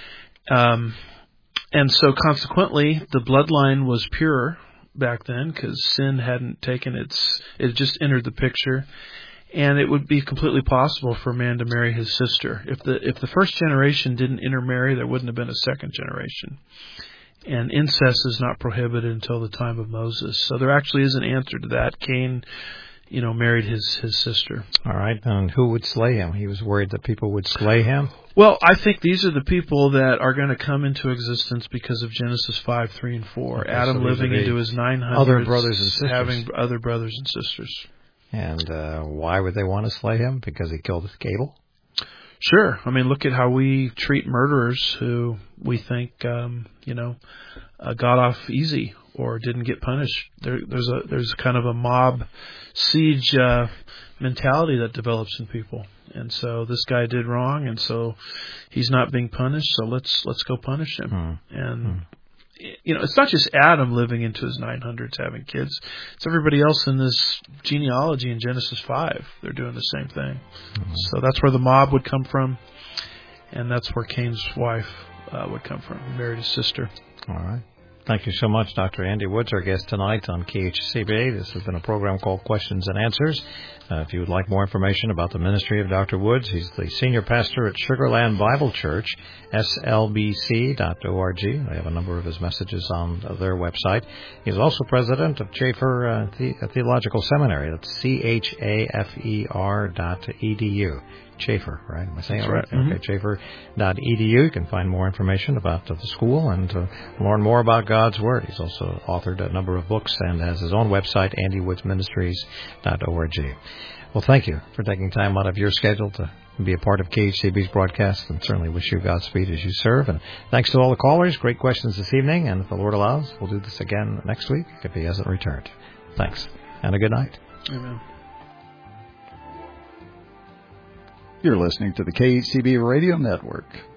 Speaker 3: Um, and so consequently, the bloodline was pure back then because sin hadn't taken its, it just entered the picture. And it would be completely possible for a man to marry his sister. If the if the first generation didn't intermarry, there wouldn't have been a second generation. And incest is not prohibited until the time of Moses. So there actually is an answer to that. Cain, you know, married his, his sister.
Speaker 2: All right. And who would slay him? He was worried that people would slay him?
Speaker 3: Well, I think these are the people that are going to come into existence because of Genesis five, three, and four. Okay, Adam so living into his nine hundreds.
Speaker 2: Other brothers and sisters.
Speaker 3: Having other brothers and sisters.
Speaker 2: And uh, why would they want to slay him? Because he killed Abel?
Speaker 3: Sure. I mean, look at how we treat murderers who we think, um, you know, uh, got off easy or didn't get punished. There, there's a there's kind of a mob siege uh, mentality that develops in people, and so this guy did wrong, and so he's not being punished. So let's let's go punish him. Hmm. And hmm. you know, it's not just Adam living into his nine hundreds having kids. It's everybody else in this genealogy in Genesis five. They're doing the same thing. Mm-hmm. So that's where the mob would come from, and that's where Cain's wife uh, would come from. He married his sister.
Speaker 2: All right. Thank you so much, Doctor Andy Woods, our guest tonight on K H C B. This has been a program called Questions and Answers. Uh, if you would like more information about the ministry of Doctor Woods, he's the senior pastor at Sugar Land Bible Church, S L B C dot org. They have a number of his messages on their website. He's also president of Chafer uh, the- Theological Seminary. That's C H A F E R dot E D U. Chafer, right? Am I saying
Speaker 3: That's
Speaker 2: it right?
Speaker 3: right.
Speaker 2: Okay, chafer dot e d u. You can find more information about uh, the school and uh, learn more about God's Word. He's also authored a number of books and has his own website, andy woods ministries dot org. Well, thank you for taking time out of your schedule to be a part of K H C B's broadcast, and certainly wish you Godspeed as you serve. And thanks to all the callers. Great questions this evening, and if the Lord allows, we'll do this again next week if he hasn't returned. Thanks, and a good night.
Speaker 3: Amen.
Speaker 1: You're listening to the K H C B Radio Network.